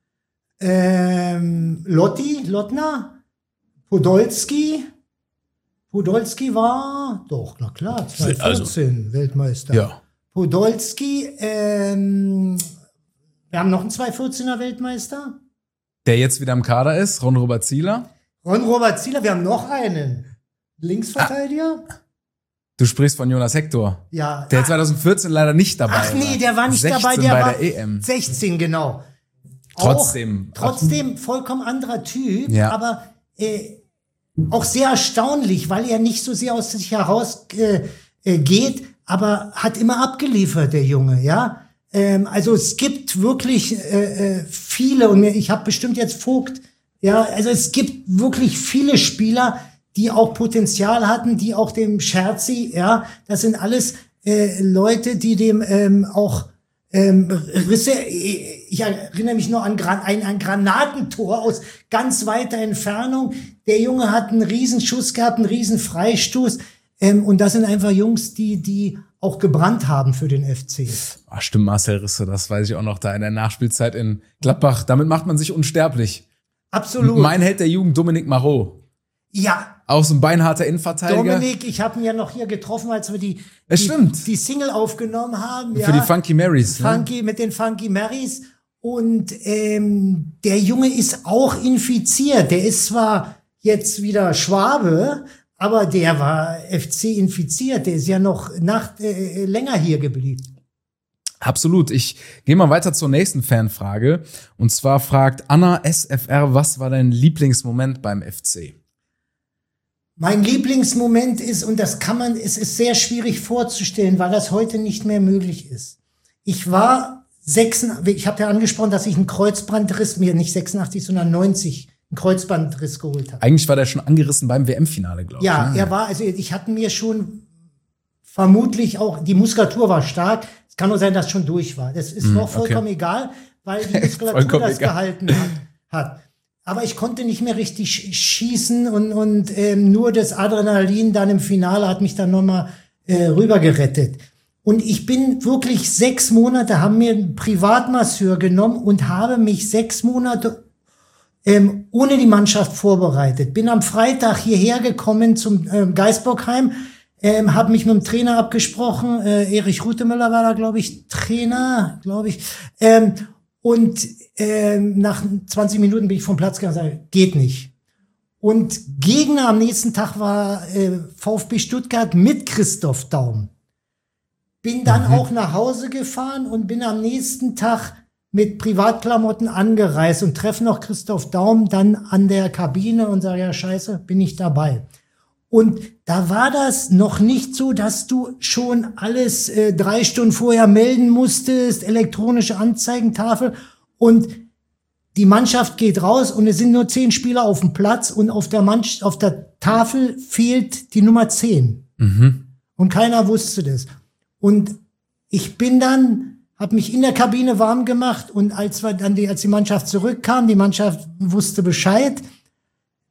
ähm, Lotti, Lottner, Podolski. Podolski war, doch, na klar, zweitausendvierzehn also, Weltmeister. Ja. Podolski, ähm, wir haben noch einen zweitausendvierzehner Weltmeister. Der jetzt wieder im Kader ist, Ron-Robert Zieler. Ron-Robert Zieler, wir haben noch einen. Linksverteidiger. Ah. Du sprichst von Jonas Hector. Ja. Der zweitausendvierzehn leider nicht dabei war. Ach nee, der war nicht dabei, der bei war der E M. sechzehn, genau. Trotzdem. Auch, trotzdem vollkommen anderer Typ, ja. aber äh, auch sehr erstaunlich, weil er nicht so sehr aus sich heraus äh, äh, geht, aber hat immer abgeliefert, der Junge, ja. Ähm, also es gibt wirklich äh, äh, viele, und ich habe bestimmt jetzt Vogt, ja, also es gibt wirklich viele Spieler, die auch Potenzial hatten, die auch dem Scherzi, ja, das sind alles äh, Leute, die dem ähm, auch ähm, Risse, ich erinnere mich noch an Gran- ein, ein Granatentor aus ganz weiter Entfernung. Der Junge hat einen Riesenschuss gehabt, einen riesen Freistoß, ähm, und das sind einfach Jungs, die die auch gebrannt haben für den F C. Ach, stimmt, Marcel Risse, das weiß ich auch noch, da in der Nachspielzeit in Gladbach. Damit macht man sich unsterblich. Absolut. Mein Held der Jugend, Dominik Marot. Ja. Auch so ein beinharter Innenverteidiger. Dominik, ich habe ihn ja noch hier getroffen, als wir die, es die, stimmt. die Single aufgenommen haben. Für ja. die Funky Marys. Funky, ne? mit den Funky Marys. Und ähm, der Junge ist auch infiziert. Der ist zwar jetzt wieder Schwabe, aber der war F C infiziert. Der ist ja noch nach, äh, länger hier geblieben. Absolut. Ich gehe mal weiter zur nächsten Fanfrage. Und zwar fragt Anna S F R, was war dein Lieblingsmoment beim F C? Mein Lieblingsmoment ist, und das kann man, es ist sehr schwierig vorzustellen, weil das heute nicht mehr möglich ist. Ich war sechsundachtzig, ich habe ja angesprochen, dass ich einen Kreuzbandriss, mir nicht sechsundachtzig, sondern neunzig, einen Kreuzbandriss geholt habe. Eigentlich war der schon angerissen beim W M-Finale, glaube ich. Ja, ne? er war, also ich hatte mir schon vermutlich auch, die Muskulatur war stark. Es kann nur sein, dass schon durch war. Das ist Mm, noch vollkommen okay. egal, weil die Muskulatur das egal. gehalten hat. hat. Aber ich konnte nicht mehr richtig schießen und, und ähm, nur das Adrenalin dann im Finale hat mich dann nochmal äh, rübergerettet. Und ich bin wirklich sechs Monate, haben mir einen Privatmasseur genommen und habe mich sechs Monate ähm, ohne die Mannschaft vorbereitet. Bin am Freitag hierher gekommen zum ähm, Geisbockheim, ähm, habe mich mit dem Trainer abgesprochen. Äh, Erich Rutemöller war da, glaube ich, Trainer, glaube ich. Ähm, Und ähm, nach zwanzig Minuten bin ich vom Platz gegangen und sage, geht nicht. Und Gegner am nächsten Tag war äh, VfB Stuttgart mit Christoph Daum. Bin dann mhm. auch nach Hause gefahren und bin am nächsten Tag mit Privatklamotten angereist und treffe noch Christoph Daum dann an der Kabine und sage, ja scheiße, bin ich dabei. Und da war das noch nicht so, dass du schon alles äh, drei Stunden vorher melden musstest, elektronische Anzeigentafel, und die Mannschaft geht raus und es sind nur zehn Spieler auf dem Platz und auf der Mannschaft, auf der Tafel fehlt die Nummer zehn. Mhm. Und keiner wusste das. Und ich bin dann, habe mich in der Kabine warm gemacht, und als wir dann die, als die Mannschaft zurückkam, die Mannschaft wusste Bescheid,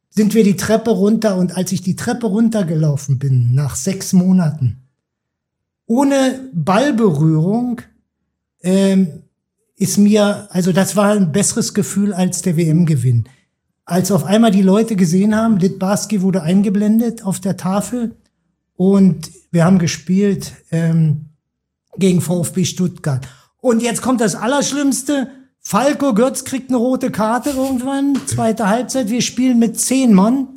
sind wir die Treppe runter und als ich die Treppe runtergelaufen bin, nach sechs Monaten, ohne Ballberührung, ähm, ist mir, also das war ein besseres Gefühl als der W M-Gewinn. Als auf einmal die Leute gesehen haben, Littbarski wurde eingeblendet auf der Tafel und wir haben gespielt ähm, gegen VfB Stuttgart. Und jetzt kommt das Allerschlimmste. Falco Götz kriegt eine rote Karte irgendwann, zweite Halbzeit. Wir spielen mit zehn Mann.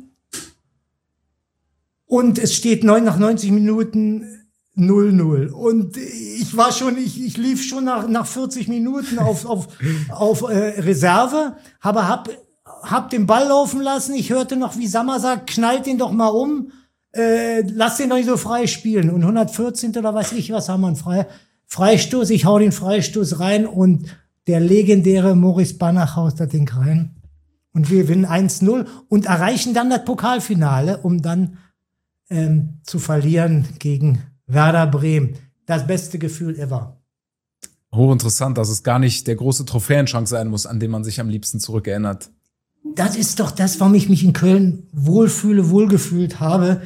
Und es steht neun nach neunzig Minuten null null. Und ich war schon, ich, ich lief schon nach, nach vierzig Minuten auf, auf, auf äh, Reserve, aber hab, hab den Ball laufen lassen. Ich hörte noch, wie Sammer sagt, knallt den doch mal um. Äh, lass den doch nicht so frei spielen. Und hundertvierzehn oder weiß ich was haben wir einen frei, Freistoß. Ich hau den Freistoß rein und der legendäre Maurice Banach haut das Ding rein. Und wir gewinnen eins null und erreichen dann das Pokalfinale, um dann ähm, zu verlieren gegen Werder Bremen. Das beste Gefühl ever. Hochinteressant, dass es gar nicht der große Trophäenschrank sein muss, an den man sich am liebsten zurückerinnert. Das ist doch das, warum ich mich in Köln wohlfühle, wohlgefühlt habe.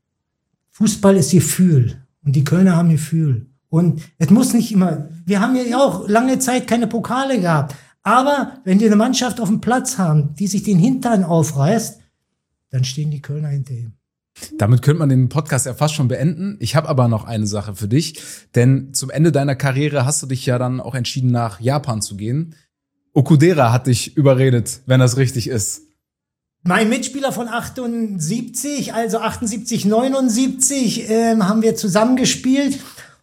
Fußball ist Gefühl. Und die Kölner haben Gefühl. Und es muss nicht immer, wir haben ja auch lange Zeit keine Pokale gehabt. Aber wenn wir eine Mannschaft auf dem Platz haben, die sich den Hintern aufreißt, dann stehen die Kölner hinter ihm. Damit könnte man den Podcast ja fast schon beenden. Ich habe aber noch eine Sache für dich. Denn zum Ende deiner Karriere hast du dich ja dann auch entschieden, nach Japan zu gehen. Okudera hat dich überredet, wenn das richtig ist. Mein Mitspieler von achtundsiebzig, also achtundsiebzig, neunundsiebzig, äh, haben wir zusammengespielt.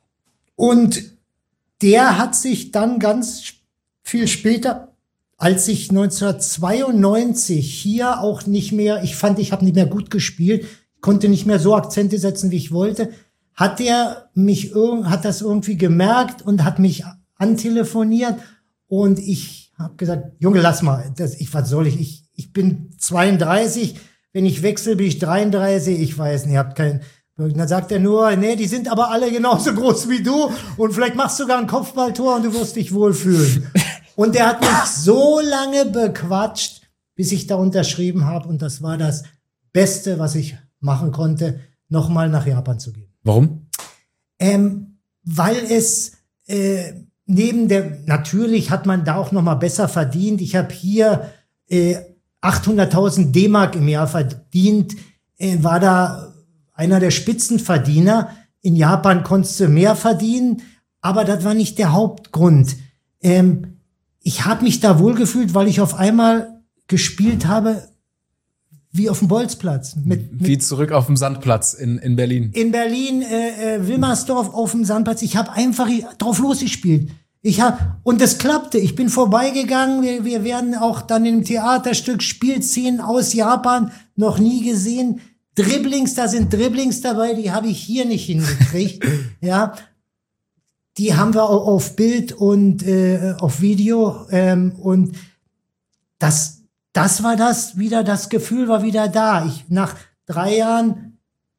Und der hat sich dann ganz viel später, als ich neunzehnhundertzweiundneunzig hier auch nicht mehr, ich fand, ich habe nicht mehr gut gespielt, konnte nicht mehr so Akzente setzen, wie ich wollte, hat er mich, hat das irgendwie gemerkt und hat mich antelefoniert und ich habe gesagt, Junge, lass mal, das, ich, was soll ich, ich, ich bin zweiunddreißig, wenn ich wechsle, bin ich dreiunddreißig, ich weiß nicht, ihr habt kein, dann sagt er nur, nee, die sind aber alle genauso groß wie du und vielleicht machst du sogar ein Kopfballtor und du wirst dich wohlfühlen. Und der hat mich so lange bequatscht, bis ich da unterschrieben habe und das war das Beste, was ich machen konnte, nochmal nach Japan zu gehen. Warum? Ähm, weil es äh, neben der, natürlich hat man da auch nochmal besser verdient. Ich habe hier äh, achthunderttausend D-Mark im Jahr verdient, äh, war da einer der Spitzenverdiener. In Japan konntest du mehr verdienen, aber das war nicht der Hauptgrund. Ähm, ich habe mich da wohlgefühlt, weil ich auf einmal gespielt habe wie auf dem Bolzplatz. Mit, mit wie zurück auf dem Sandplatz in, in Berlin. In Berlin, äh, äh, Wilmersdorf auf dem Sandplatz. Ich habe einfach drauf losgespielt. Ich hab, und es klappte. Ich bin vorbeigegangen. Wir, wir werden auch dann im Theaterstück Spielszenen aus Japan noch nie gesehen. Dribblings, da sind Dribblings dabei, die habe ich hier nicht hingekriegt. Ja, die haben wir auch auf Bild und äh, auf Video. Ähm, und das Das war das wieder, das Gefühl war wieder da. Ich, nach drei Jahren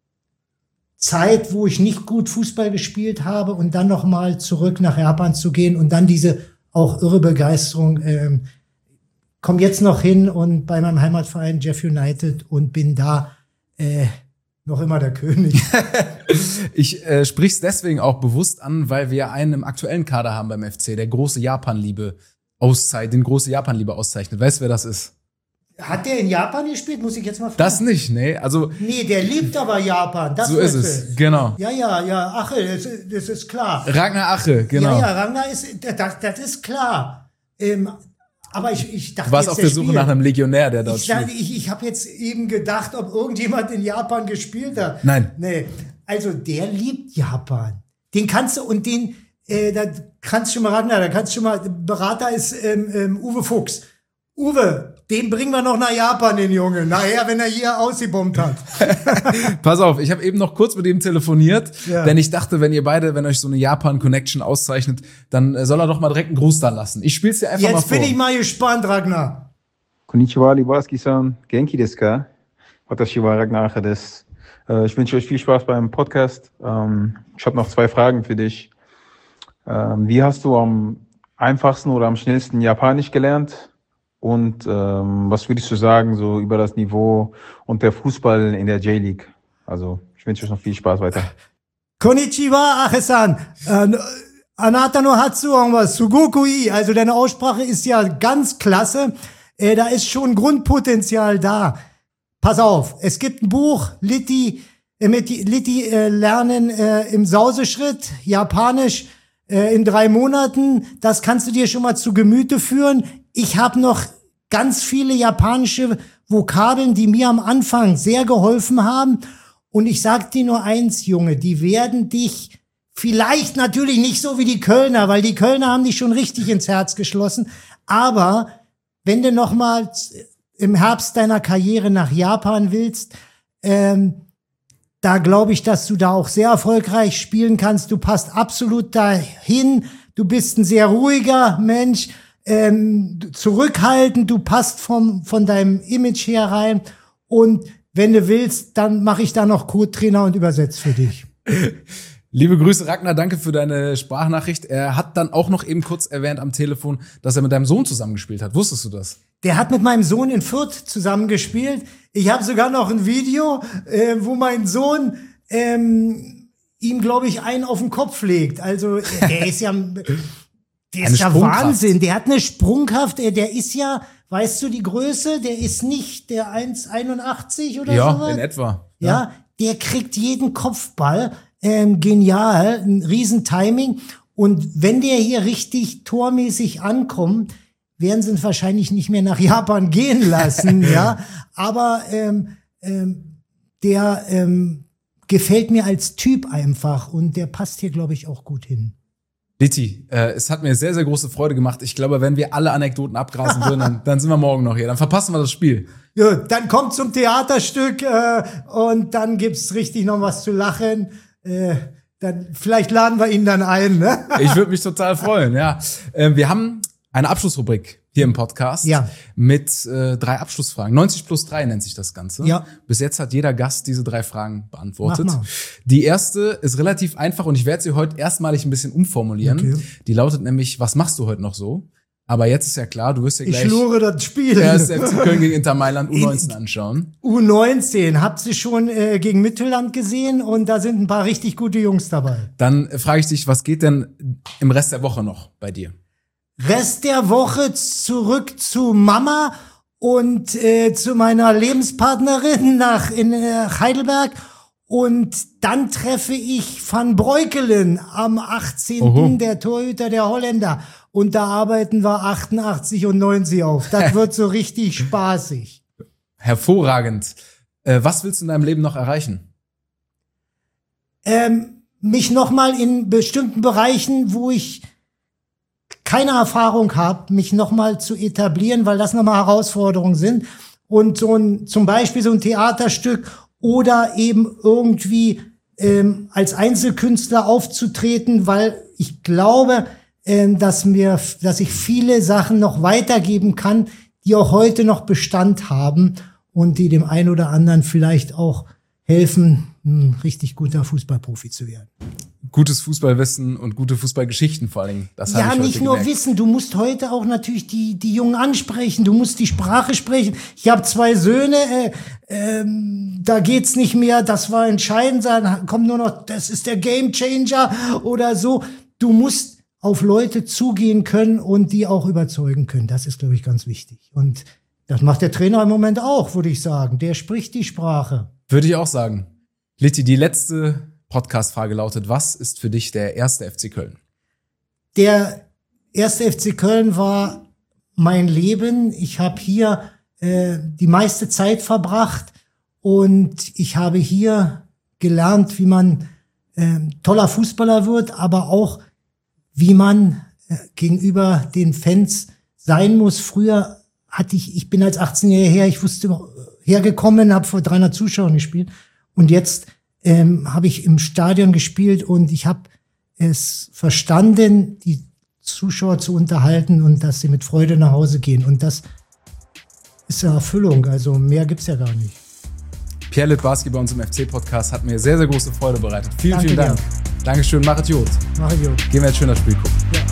Zeit, wo ich nicht gut Fußball gespielt habe und dann nochmal zurück nach Japan zu gehen und dann diese auch irre Begeisterung, ähm, komm jetzt noch hin und bei meinem Heimatverein Jeff United und bin da äh, noch immer der König. Ich äh, sprich's deswegen auch bewusst an, weil wir einen im aktuellen Kader haben beim F C, der große Japan-Liebe auszeichnet, den große Japan-Liebe auszeichnet. Weißt du, wer das ist? Hat der in Japan gespielt? Muss ich jetzt mal fragen. Das nicht, nee. Also, nee, der liebt aber Japan. Das so ist es, genau. Ja, ja, ja, Ache, das, das ist klar. Ragnar Ache, genau. Ja, ja, Ragnar ist, das, das ist klar. Ähm, aber ich, ich dachte, du warst jetzt auf der Suche Spiel, nach einem Legionär, der dort ich, spielt. Ich, ich habe jetzt eben gedacht, ob irgendjemand in Japan gespielt hat. Nein. Nee, also der liebt Japan. Den kannst du, und den, äh, da kannst du schon mal, Ragnar, da kannst du schon mal, Berater ist ähm, ähm, Uwe Fuchs. Uwe, den bringen wir noch nach Japan, den Jungen. Nachher, wenn er hier ausgebombt hat. Pass auf, ich habe eben noch kurz mit ihm telefoniert, ja. denn ich dachte, wenn ihr beide, wenn euch so eine Japan-Connection auszeichnet, dann soll er doch mal direkt einen Gruß da lassen. Ich spiel's dir einfach Jetzt mal vor. Jetzt bin ich mal gespannt, Ragnar. Konnichiwa, Libarski-san. Genki desu ka? Watashi wa Ragnar Ache desu. Ich wünsche euch viel Spaß beim Podcast. Ich habe noch zwei Fragen für dich. Wie hast du am einfachsten oder am schnellsten Japanisch gelernt? Und ähm, was würdest du sagen so über das Niveau und der Fußball in der J-League? Also ich wünsche euch noch viel Spaß weiter. Konnichiwa, Ache-san. Äh, Anata no Hatsu wa Sugokui. Also deine Aussprache ist ja ganz klasse. Äh, da ist schon Grundpotenzial da. Pass auf, es gibt ein Buch, Litti, äh, mit Litti äh, lernen äh, im Sauseschritt, Japanisch äh, in drei Monaten. Das kannst du dir schon mal zu Gemüte führen. Ich habe noch ganz viele japanische Vokabeln, die mir am Anfang sehr geholfen haben. Und ich sag dir nur eins, Junge, die werden dich vielleicht natürlich nicht so wie die Kölner, weil die Kölner haben dich schon richtig ins Herz geschlossen. Aber wenn du noch mal im Herbst deiner Karriere nach Japan willst, ähm, da glaube ich, dass du da auch sehr erfolgreich spielen kannst. Du passt absolut dahin. Du bist ein sehr ruhiger Mensch, ähm, zurückhaltend. Du passt vom von deinem Image her rein. Und wenn du willst, dann mache ich da noch Co-Trainer und übersetze für dich. Liebe Grüße, Ragnar, danke für deine Sprachnachricht. Er hat dann auch noch eben kurz erwähnt am Telefon, dass er mit deinem Sohn zusammengespielt hat. Wusstest du das? Der hat mit meinem Sohn in Fürth zusammengespielt. Ich habe sogar noch ein Video, äh, wo mein Sohn ähm, ihm, glaube ich, einen auf den Kopf legt. Also der ist ja, der ist ja Wahnsinn. Der hat eine Sprungkraft. Der ist ja, weißt du die Größe? Der ist nicht der eins Komma einundachtzig oder so. Ja, sowas. in etwa. Ja. ja, der kriegt jeden Kopfball. Ähm, genial, ein Riesen-Timing. Und wenn der hier richtig tormäßig ankommt, werden sie ihn wahrscheinlich nicht mehr nach Japan gehen lassen, ja. Aber ähm, ähm, der ähm, gefällt mir als Typ einfach und der passt hier, glaube ich, auch gut hin. Litti, äh, es hat mir sehr, sehr große Freude gemacht. Ich glaube, wenn wir alle Anekdoten abgrasen würden, dann, dann sind wir morgen noch hier. Dann verpassen wir das Spiel. Ja, dann kommt zum Theaterstück äh, und dann gibt's richtig noch was zu lachen. Äh, dann vielleicht laden wir ihn dann ein, ne? Ich würde mich total freuen, ja. Äh, wir haben eine Abschlussrubrik hier im Podcast ja. mit äh, drei Abschlussfragen. neunzig plus drei nennt sich das Ganze. Ja. Bis jetzt hat jeder Gast diese drei Fragen beantwortet. Die erste ist relativ einfach und ich werde sie heute erstmalig ein bisschen umformulieren. Okay. Die lautet nämlich, was machst du heute noch so? Aber jetzt ist ja klar, du wirst ja gleich ich schlure das Spiel. erst F C Köln gegen Inter Mailand U neunzehn anschauen. U neunzehn, habt ihr schon äh, gegen Mittelland gesehen und da sind ein paar richtig gute Jungs dabei. Dann äh, frage ich dich, was geht denn im Rest der Woche noch bei dir? Rest der Woche zurück zu Mama und äh, zu meiner Lebenspartnerin nach in äh, Heidelberg. Und dann treffe ich Van Breukelen am achtzehnten Oho. Der Torhüter der Holländer. Und da arbeiten wir achtundachtzig und neunzig auf. Das wird so richtig spaßig. Hervorragend. Äh, was willst du in deinem Leben noch erreichen? Ähm, mich nochmal in bestimmten Bereichen, wo ich keine Erfahrung habe, mich nochmal zu etablieren, weil das nochmal Herausforderungen sind. Und so ein, zum Beispiel so ein Theaterstück oder eben irgendwie ähm, als Einzelkünstler aufzutreten, weil ich glaube, ähm, dass mir, dass ich viele Sachen noch weitergeben kann, die auch heute noch Bestand haben und die dem einen oder anderen vielleicht auch helfen, ein richtig guter Fußballprofi zu werden. Gutes Fußballwissen und gute Fußballgeschichten vor allem. Das ja, habe ich nicht nur gemerkt. Wissen, du musst heute auch natürlich die die Jungen ansprechen, du musst die Sprache sprechen. Ich habe zwei Söhne, äh, ähm, da geht's nicht mehr, das war entscheidend, dann kommt nur noch, das ist der Gamechanger oder so. Du musst auf Leute zugehen können und die auch überzeugen können. Das ist, glaube ich, ganz wichtig. Und das macht der Trainer im Moment auch, würde ich sagen. Der spricht die Sprache. Würde ich auch sagen. Litti, die letzte Podcast-Frage lautet, was ist für dich der erste F C Köln? Der erste F C Köln war mein Leben. Ich habe hier äh, die meiste Zeit verbracht und ich habe hier gelernt, wie man äh, toller Fußballer wird, aber auch, wie man äh, gegenüber den Fans sein muss. Früher hatte ich, ich bin als achtzehnjähriger her, ich wusste, hergekommen, habe vor dreihundert Zuschauern gespielt und jetzt ähm, habe ich im Stadion gespielt und ich habe es verstanden, die Zuschauer zu unterhalten und dass sie mit Freude nach Hause gehen. Und das ist eine Erfüllung, also mehr gibt's ja gar nicht. Pierre Littbarski bei uns im F C-Podcast hat mir sehr, sehr große Freude bereitet. Vielen, Danke vielen Dank. dir. Dankeschön, machet gut. Mach ich gut. Gehen wir jetzt schön das Spiel gucken. Ja.